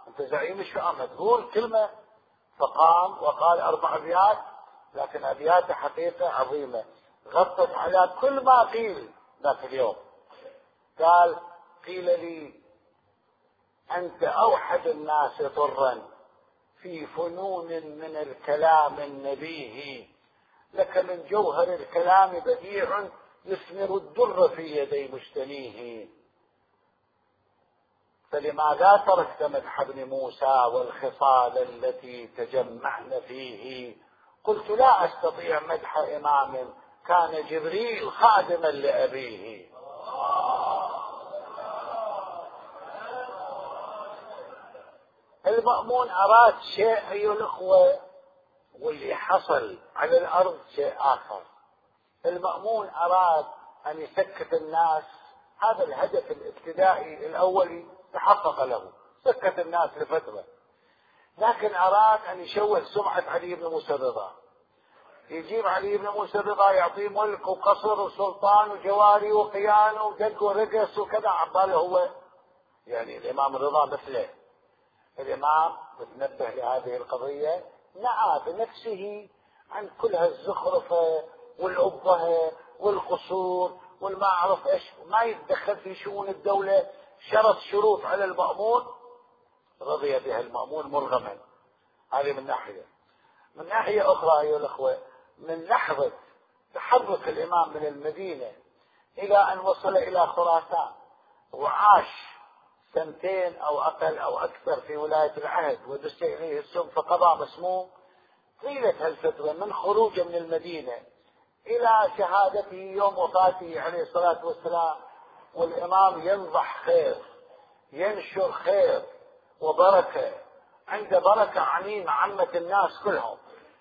أنت زعيم الشام تقول كلمة. فقام وقال 4 أبيات، لكن أبياته حقيقة عظيمة غطت على كل ما قيل ذاك اليوم. قال: قيل لي أنت أوحد الناس طرا في فنون من الكلام النبيه، لك من جوهر الكلام بديع يثمر الدر في يدي مجتنيه، فلماذا تركت مدح ابن موسى والخصال التي تجمعن فيه؟ قلت: لا أستطيع مدح إمام كان جبريل خادما لأبيه. المأمون أراد شيء أيها الأخوة، واللي حصل على الأرض شيء آخر. المأمون أراد أن يسكت الناس، هذا الهدف الابتدائي الأولي تحقق له، سكت الناس لفترة، لكن أراد أن يشوه سمعة علي بن موسى الرضا، يجيب علي بن موسى الرضا يعطيه ملك وقصر وسلطان وجواري وقيان ودق ورقص وكذا، عباله هو يعني الإمام الرضا مثله. الإمام متنبه لهذه القضية، نأى بنفسه عن كل هالزخرفة والأبهة والقصور والما أعرف إيش، ما يتدخل في شؤون الدولة، شرط شروط على المأمون رضي بها المأمون مرغما. هذه من ناحية. من ناحية أخرى أيها الأخوة، من لحظة تحرك الإمام من المدينة إلى أن وصل إلى خراسان وعاش 2 أو أقل أو أكثر في ولاية العهد ودس إليه السم فقضى مسموم، طيلة هالفترة من خروجه من المدينة إلى شهادته يوم وفاته عليه الصلاة والسلام، والإمام ينضح خير، ينشر خير وبركة، عنده بركة عميمة عمت الناس كلهم،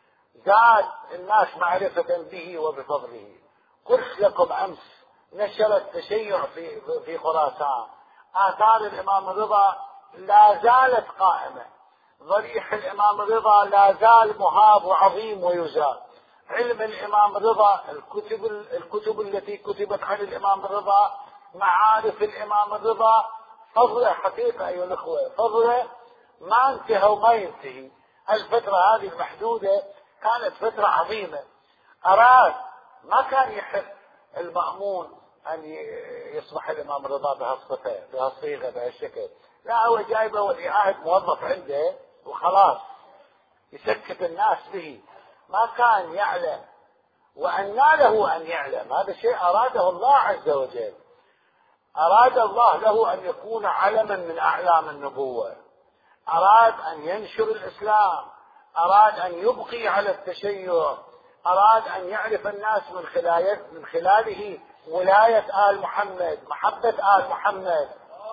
زاد الناس معرفة به وبفضله. قلت لكم أمس نشر التشيع في خراسان، آثار الإمام الرضا لا زالت قائمة، ضريح الإمام الرضا لا زال مهاب وعظيم ويزال، علم الإمام الرضا، الكتب التي كتبت عن الإمام الرضا، معارف الإمام الرضا، فضله حقيقة أيها الأخوة، فضله ما انتهى وما ينتهي. الفترة هذه المحدودة كانت فترة عظيمة. أراد، ما كان يحب المأمون أن يصبح الإمام الرضا بهالصفة بهالصيغة بهالشكل، لا، هو جايبه ولي عهد موظف عنده وخلاص يسكت الناس به، ما كان يعلم وأن له أن يعلم. هذا شيء أراده الله عز وجل، أراد الله له أن يكون علما من أعلام النبوة، أراد أن ينشر الإسلام، أراد أن يبقي على التشيع، أراد أن يعرف الناس من خلاله ولاية آل محمد، محبة آل محمد.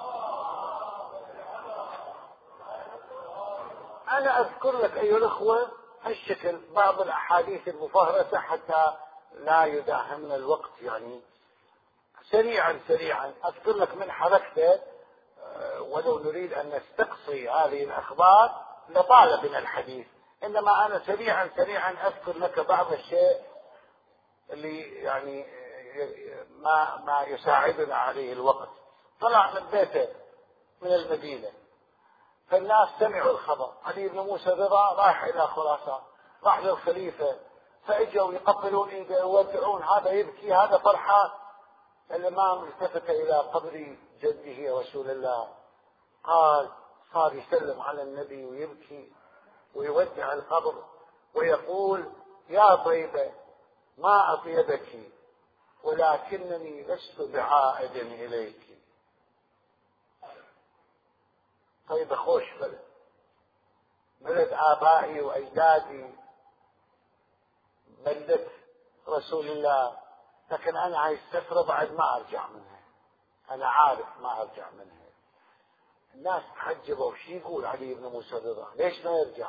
أنا أذكر لك أيها الأخوة هالشكل بعض الأحاديث المفهرسة حتى لا يداهمنا الوقت، يعني سريعا أذكر لك من حركته، ولو نريد أن نستقصي هذه الأخبار لطال بنا الحديث، إنما أنا سريعا أذكر لك بعض الشيء اللي يعني ما يساعدنا عليه الوقت. طلع من بيته من المدينة، فالناس سمعوا الخبر، علي بن موسى الرضا رايح إلى خراسان، راح للخليفة، فاجوا يقبلون ايده يودعون، هذا يبكي هذا فرحان. الإمام التفت إلى قبر جده رسول الله، قال، صار يسلم على النبي ويبكي ويودع القبر ويقول: يا طيبة ما أطيبك، ولكنني لست بعائد إليك. طيبة خوش بلد آبائي وأجدادي، بلدة رسول الله، لكن أنا هاي السفرة بعد ما أرجع منها، أنا عارف ما أرجع منها. الناس تحجبوا، وش يقول علي بن موسى الرضا؟ ليش ما يرجع؟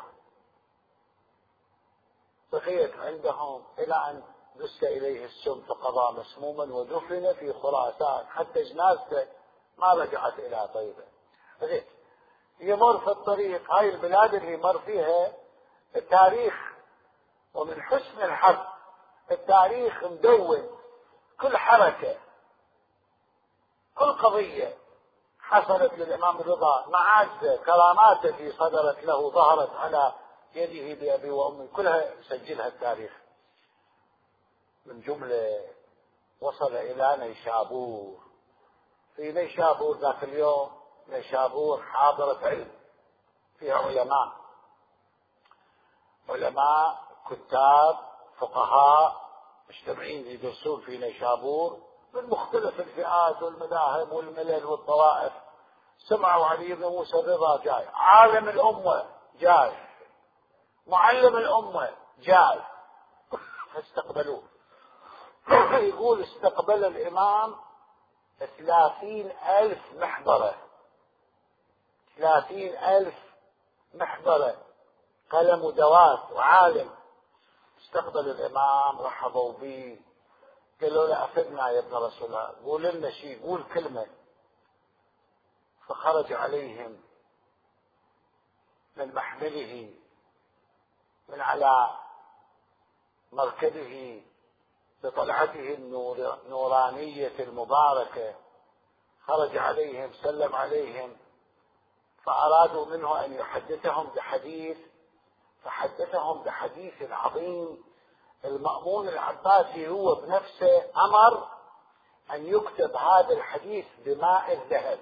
بقيت عندهم إلى أن دس إليه السم فقضى مسموما ودفن في خراسان، حتى جنازته ما رجعت إلى طيبة. يمر في الطريق، هاي البلاد اللي مر فيها التاريخ، ومن حسن الحظ التاريخ مدون، كل حركة كل قضية حصلت للإمام الرضا معاجزة كرامات التي صدرت له ظهرت على يده بأبي وأمي، كلها سجلها التاريخ. من جملة وصل إلى نيشابور. في نيشابور ذاك اليوم نيشابور حاضرة علم، فيها علماء كتاب فقهاء مجتمعين يدرسون في نيشابور من مختلف الفئات والمذاهب والملل والطوائف. سمعوا علي بن موسى الرضا جاي، عالم الأمة جاي، معلم الأمة جاي، فاستقبلوه. يقول استقبل الإمام 30,000 محضرة، 30,000 محضرة، قلم ودوات وعالم. استقبل الإمام، رحبوا به، قالوا له أفدنا يا ابن رسول الله، قول لنا شيء، قول كلمة. فخرج عليهم من محمله من على مركبه بطلعته النورانية المباركة، خرج عليهم سلم عليهم، فأرادوا منه أن يحدثهم بحديث، فحدثهم بحديث عظيم. المأمون العباسي هو بنفسه أمر أن يكتب هذا الحديث بماء الذهب،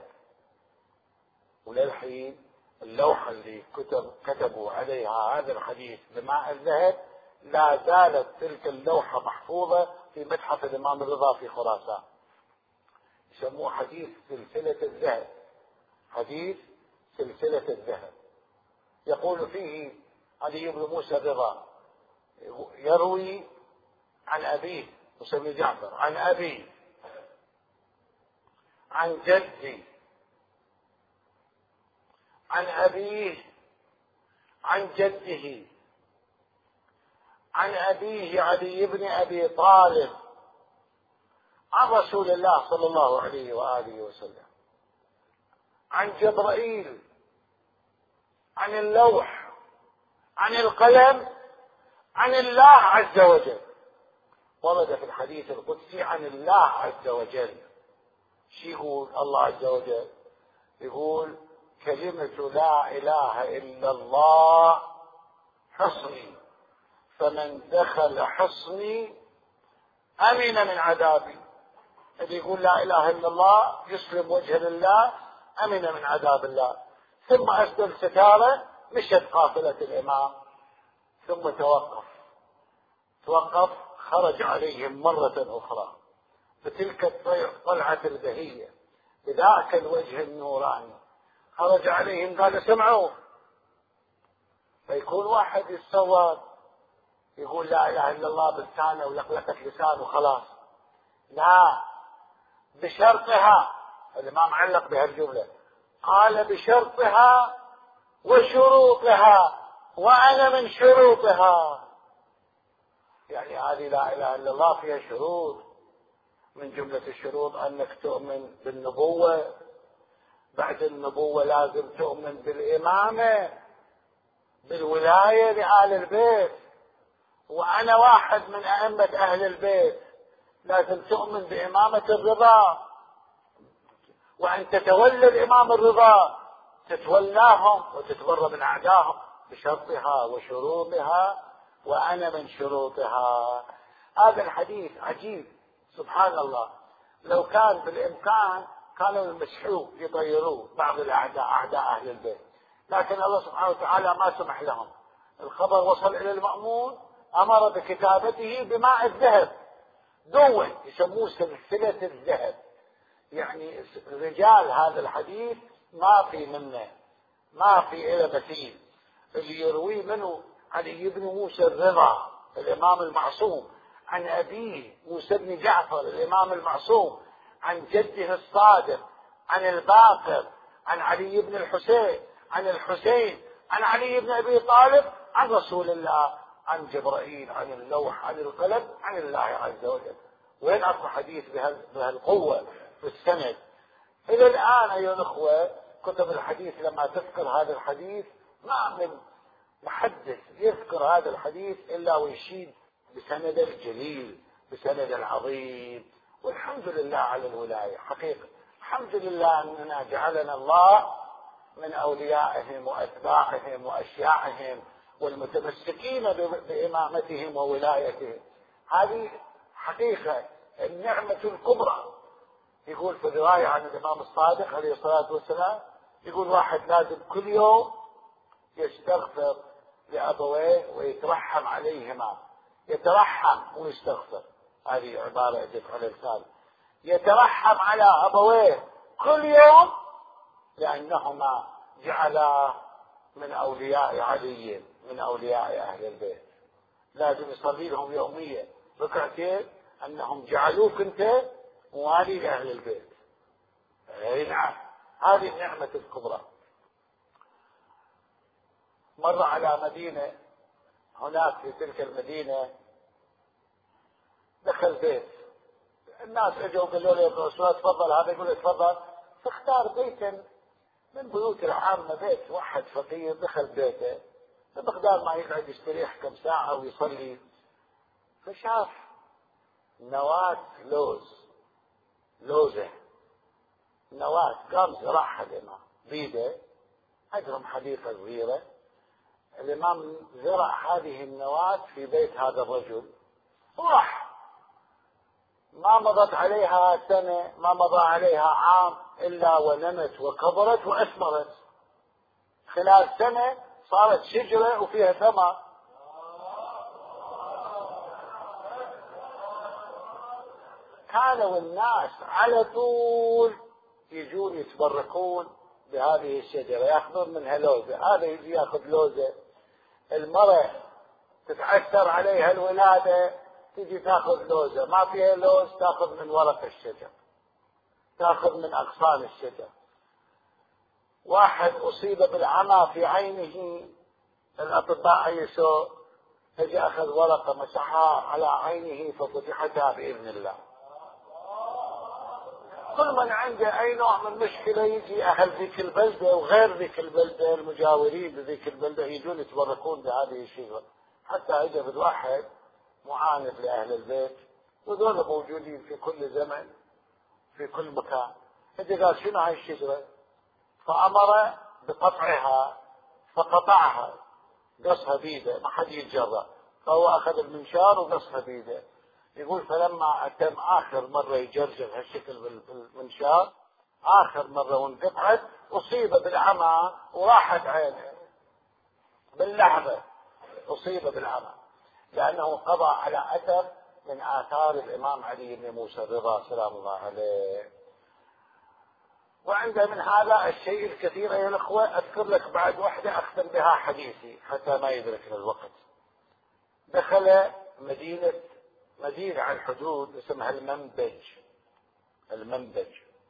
وللحين اللوحة اللي كتبوا عليها هذا الحديث بماء الذهب لا زالت تلك اللوحة محفوظة في متحف الإمام الرضا في خراسان. يسموه حديث سلسلة الذهب، حديث سلسلة الذهب. يقول فيه علي بن موسى الرضا يروي عن أبيه مسمى جعفر، عن أبي، عن جدي، عن أبيه، عن جده، عن أبيه علي بن أبي طالب، عن رسول الله صلى الله عليه وآله وسلم، عن جبرائيل، عن اللوح، عن القلم، عن الله عز وجل. ورد في الحديث القدسي عن الله عز وجل. شو يقول الله عز وجل؟ يقول كلمة لا إله إلا الله حصني، فمن دخل حصني أمن من عذابي. اللي يقول لا إله إلا الله يسلم وجه لله أمن من عذاب الله. ثم أسدل ستارة، مشت قافلة الإمام، ثم توقف، خرج عليهم مرة أخرى بتلك الطلعة البهية بذاك الوجه النوراني. خرج عليهم قال سمعوا. فيكون واحد يتصور يقول لا إله إلا الله بلسانه ولقلقة لسانه خلاص، لا، بشرطها. الإمام علق بهالجملة، قال بشرطها وشروطها وأنا من شروطها. يعني هذه لا إله إلا الله فيها شروط، من جملة الشروط أنك تؤمن بالنبوة، بعد النبوة لازم تؤمن بالإمامة، بالولاية لآل البيت، وأنا واحد من أئمة أهل البيت، لازم تؤمن بإمامة الرضا، وأن تتولى الإمام الرضا تتولاهم وتتبرى من أعدائهم بشرطها وشروطها وأنا من شروطها. هذا الحديث عجيب سبحان الله. لو كان بالإمكان كانوا يمسحوه يطيروه بعض الأعداء، أعداء أهل البيت، لكن الله سبحانه وتعالى ما سمح لهم. الخبر وصل إلى المأمون، أمر بكتابته بماء الذهب، دون يسموه سلسلة الذهب. يعني رجال هذا الحديث ما في منه، ما في إلا مثيل. اللي يروي منه علي بن موسى الرضا الإمام المعصوم، عن أبيه موسى بن جعفر الإمام المعصوم، عن جده الصادق، عن الباقر، عن علي بن الحسين، عن الحسين، عن علي بن أبي طالب، عن رسول الله، عن جبرائيل، عن اللوح، عن القلم، عن الله عز وجل. وين أكو حديث بهالقوة في السند؟ إلى الآن أيها الأخوة كتب الحديث لما تذكر هذا الحديث ما من محدث يذكر هذا الحديث إلا ويشيد بسند الجليل، بسند العظيم. والحمد لله على الولاية، حقيقة الحمد لله أننا جعلنا الله من أوليائهم وأتباعهم وأشياعهم والمتمسكين بإمامتهم وولايتهم. هذه حقيقة النعمة الكبرى. يقول في الرواية عن الإمام الصادق عليه الصلاة والسلام، يقول واحد لازم كل يوم يستغفر لأبويه ويترحم عليهما. يترحم ويستغفر، هذه عبارة يجب على الإنسان. يترحم على أبويه كل يوم لأنهما جعلا من أولياء علي، من أولياء أهل البيت. لازم يصلي لهم يوميا ركعتين أنهم جعلوك أنت موالي لأهل البيت. أي نعم، هذه النعمة الكبرى. مر على مدينة، هناك في تلك المدينة دخل بيت، الناس اجوا قالوا له يا الرسول تفضل، هذا يقول تفضل، فاختار بيتا من بيوت العامة، بيت واحد فقير دخل بيته بمقدار ما يقعد يستريح كم ساعة ويصلي، فشاف نواة لوزة نواة، قام زرعها الإمام بيده، أجرم حديقة صغيرة. الإمام زرع هذه النواة في بيت هذا الرجل، وراح ما مضت عليها سنة، ما مضى عليها عام إلا ونمت وكبرت وأثمرت. خلال سنة صارت شجرة وفيها ثمر. كانوا الناس على طول يجون يتبركون بهذه الشجرة، يأخذون منها لوزة، هذا يجي يأخذ لوزة. المرأة تتعثر عليها الولادة تجي تأخذ لوزة، ما فيها لوز تأخذ من ورق الشجر، تأخذ من أغصان الشجر. واحد أصيب بالعمى في عينه، الأطباء يسوع فجأة أخذ ورقة مسحها على عينه ففتحتها بإذن الله. كل من عنده أي نوع من مشكلة يجي أهل ذيك البلدة وغير ذيك البلدة المجاورين بذيك البلدة يجون يتبركون بهذه الشجرة. حتى أجد واحد معاند لأهل البيت، وذول موجودين في كل زمن في كل مكان. إذا قال شنو هاي الشجرة؟ فأمر بقطعها، فقطعها قصها بيده، ما حد يتجرأ، فهو أخذ المنشار وقصها بيده. يقول فلما أتم آخر مرة يجرجر هالشكل بالمنشار، آخر مرة وانقطعت أصيب بالعمى وراحت عينه باللحظة، أصيب بالعمى لأنه قضى على أثر من آثار الإمام علي بن موسى الرضا سلام الله عليه. وعند من هذا الشيء الكثير أيها الأخوة. أذكر لك بعد واحدة أختم بها حديثي حتى ما يدركنا الوقت. دخل مدينة على الحدود اسمها المنبج.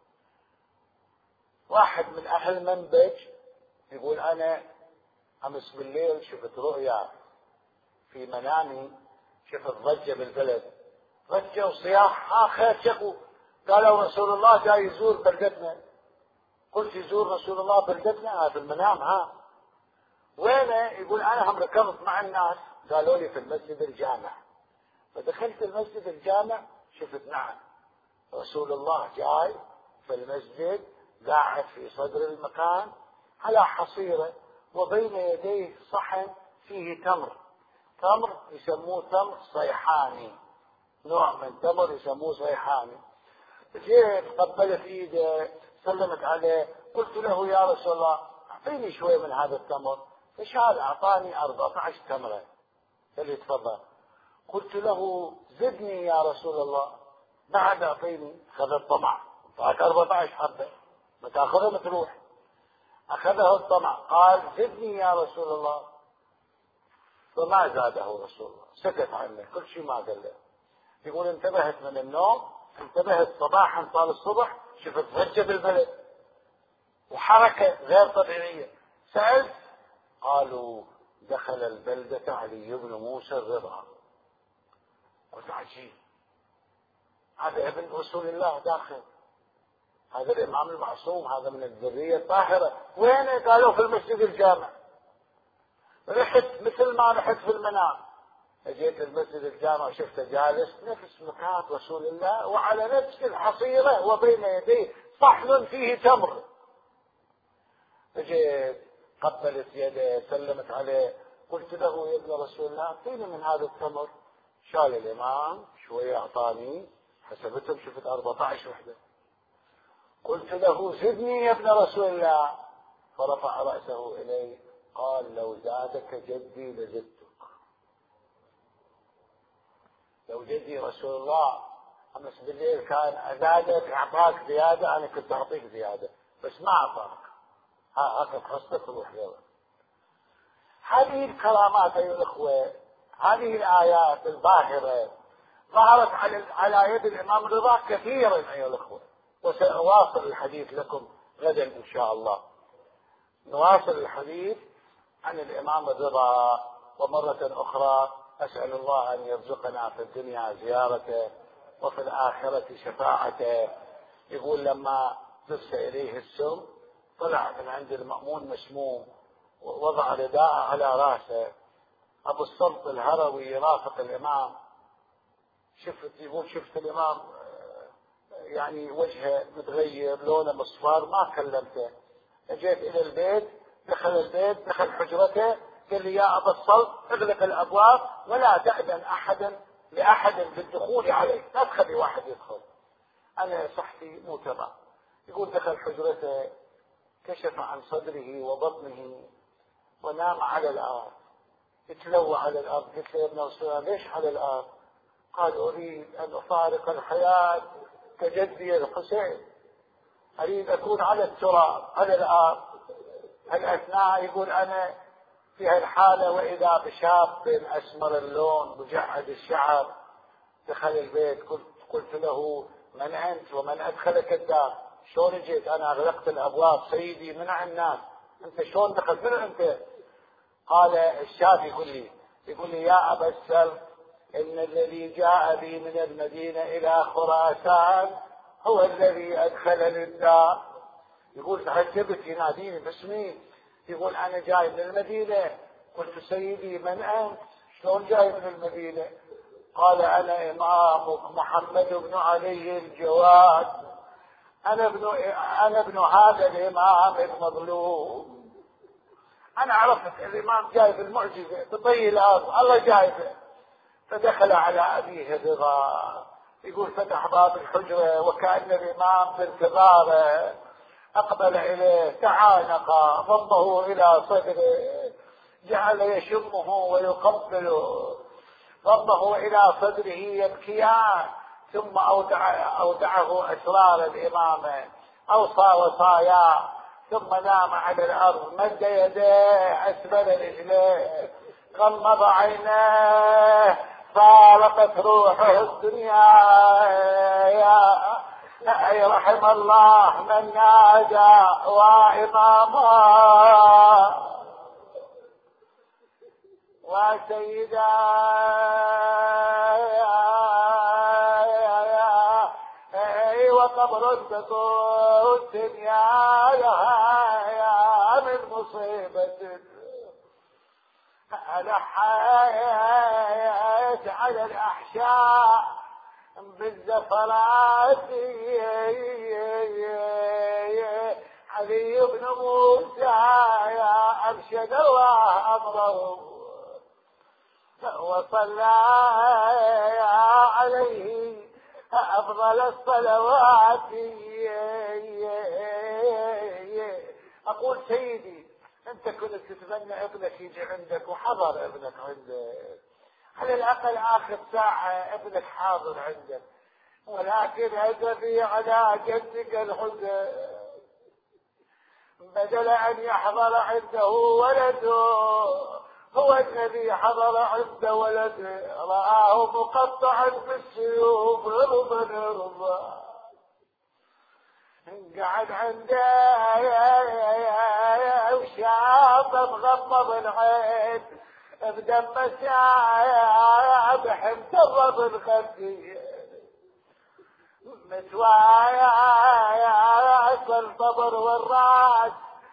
واحد من أهل المنبج يقول أنا أمس بالليل شفت رؤيا في منامي، شفت ضجة بالبلد، ضجة وصياح آخر شكو، قالوا رسول الله جاي يزور بلدتنا. قلت يزور رسول الله بلدتنا؟ في المنام. وينه؟ يقول أنا هم ركضت مع الناس، قالوا لي في المسجد الجامع. فدخلت المسجد الجامع شفت نعم رسول الله جاي في المسجد، قاعد في صدر المكان على حصيرة، وبين يديه صحن فيه تمر يسموه تمر صيحاني، نوع من تمر يسموه صيحاني. جيت قبلت ايده، سلمت عليه، قلت له يا رسول الله اعطيني شوي من هذا التمر، فشال اعطاني 14 تمرة، قال لي تفضل. قلت له زدني يا رسول الله، بعد اعطيني. خذ الطمع، اعطاك 14 حبة، بتاخذها بتروح. اخذه الطمع، قال زدني يا رسول الله، فما زاده رسول الله، سكت عنه، كل شيء ما قال له. يقول انتبهت من النوم، انتبهت صباحا طال الصبح، شفت ضجة بالبلد وحركة غير طبيعية. سألت، قالوا دخل البلدة علي بن موسى الرضا. قلت عجيب، هذا ابن رسول الله داخل، هذا الإمام المعصوم، هذا من الذرية الطاهرة، وين؟ قالوا في المسجد الجامع. رحت مثل ما رحت في المنام، اجيت المسجد الجامع شفته جالس نفس مكان رسول الله، وعلى نفس الحصيرة، وبين يديه صحن فيه تمر. اجيت قبلت يده سلمت عليه، قلت له يا ابن رسول الله اعطيني من هذا التمر. شال الامام شويه اعطاني، حسبتهم شفت 14 وحده. قلت له زدني يا ابن رسول الله، فرفع رأسه إلي قال لو زادك جدي لزدتك. لو جدي رسول الله أمس بالليل كان أزادك أعطاك زيادة، أنا كنت أعطيك زيادة بس ما أعطاك، هاخذ حصتك وروح يلا. هذه الكرامات أيها الأخوة، هذه الآيات الباهرة ظهرت على يد الإمام رضا كثيرا أيها الأخوة، وسأواصل الحديث لكم غدا إن شاء الله. نواصل الحديث عن الإمام الرضا، ومرة أخرى أسأل الله أن يرزقنا في الدنيا زيارته وفي الآخرة شفاعته. يقول لما دس إليه السم طلع من عند المأمون مسموم، ووضع رداء على رأسه. أبو الصلت الهروي يرافق الإمام، شفت الإمام يعني وجهه متغير لونه مصفر، ما كلمته. جيت إلى البيت، دخل البيت، دخل حجرته، قال لي يا أبا الصلت اغلق الأبواب ولا تأذن لأحد بالدخول عليك، لا تخلي واحد يدخل، أنا صحتي مو تمام. يقول دخل حجرته، كشف عن صدره وبطنه ونام على الأرض، يتلوى على الأرض. قلت له يا ابن رسول الله ليش على الأرض؟ قال أريد أن أفارق الحياة كجدي الحسين، أريد أكون على التراب على الأرض. الأثناء يقول أنا في هالحالة وإذا بشاب أسمر اللون مجعد الشعر دخل البيت. قلت له من أنت ومن أدخلك الدار؟ شلون جيت؟ أنا أغلقت الأبواب سيدي، منع الناس، أنت شلون دخلت؟ من أنت؟ قال الشاب يقول لي يا أبا السلف إن الذي جاء بي من المدينة إلى خراسان هو الذي أدخلني الدار. يقول تعجبت، يناديني باسمي، يقول أنا جاي من المدينة. قلت سيدي من أنت؟ شلون جاي من المدينة؟ قال أنا إمامك محمد بن علي الجواد، أنا ابن هذا الإمام المظلوم. أنا عرفت الإمام جاي بالمعجزة بطي الأرض، الله جايبه. فدخل على أبيه الرضا، يقول فتح باب الحجرة وكأن الإمام بانتظاره، أقبل إليه تعانق، ضمه إلى صدره، جعل يشمه ويقبله، ضمه إلى صدره يبكيان، ثم أودعه أسرار الإمامة، أوصى وصايا، ثم نام على الأرض، مد يديه أسفل رجليه، غمض عينيه، فارقت روحه الدنيا. أي رحم الله من نادى وإماما وسيدا وقبر تكون يا من مصيبة ألحيت على الأحشاء بالزفرات. علي بن موسى يا أرشد الله أمره وصلى عليه أفضل الصلوات. أقول سيدي أنت كنت تتمنى ابنك يجي عندك وحضر ابنك عندك، على الأقل آخر ساعة ابنك حاضر عندك، ولكن هدفي على جدك الحزن بدل أن يحضر عنده ولده، هو الذي حضر عند ولده رآه مقطعا في السيوف رضا قعد عنده وشاف مغمض العين بدم سايب حمترض الخدي متوايا الصبر والراس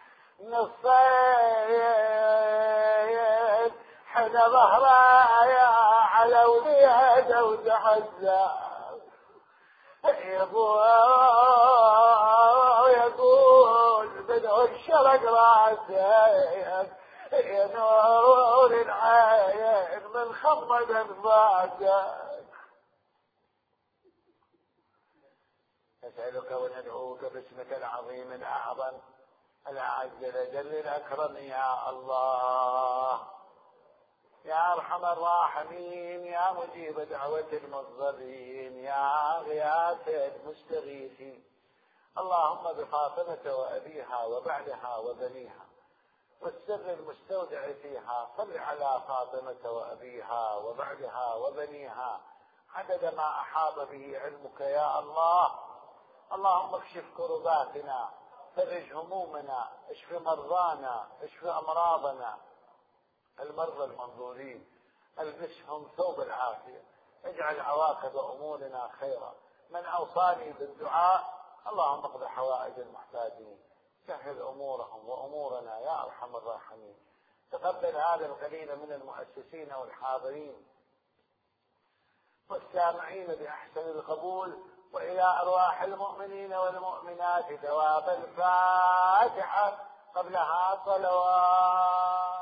نصين حين ظهرايا على وليده وتحزى يبوه وانشرق راسك يا نور العين من خمد انفاسك. نسألك وندعوك باسمك العظيم الأعظم الأعز الأجل الأكرم يا الله يا أرحم الراحمين يا مجيب دعوة المضطرين يا غياث المستغيثين. اللهم بفاطمة وأبيها وبعدها وبنيها والسر المستودع فيها صل على فاطمة وأبيها وبعدها وبنيها عدد ما أحاط به علمك يا الله. اللهم اكشف كرباتنا فرج همومنا اشف مرضانا اشف أمراضنا المرضى المنظورين البسهم ثوب العافية اجعل عواقب أمورنا خيرا. من أوصاني بالدعاء اللهم اقض حوائج المحتاجين سهل أمورهم وأمورنا يا أرحم الراحمين. تقبل هذا القليل من المؤسسين والحاضرين والسامعين بأحسن القبول. وإلى أرواح المؤمنين والمؤمنات ثواب الفاتحة قبلها صلوات.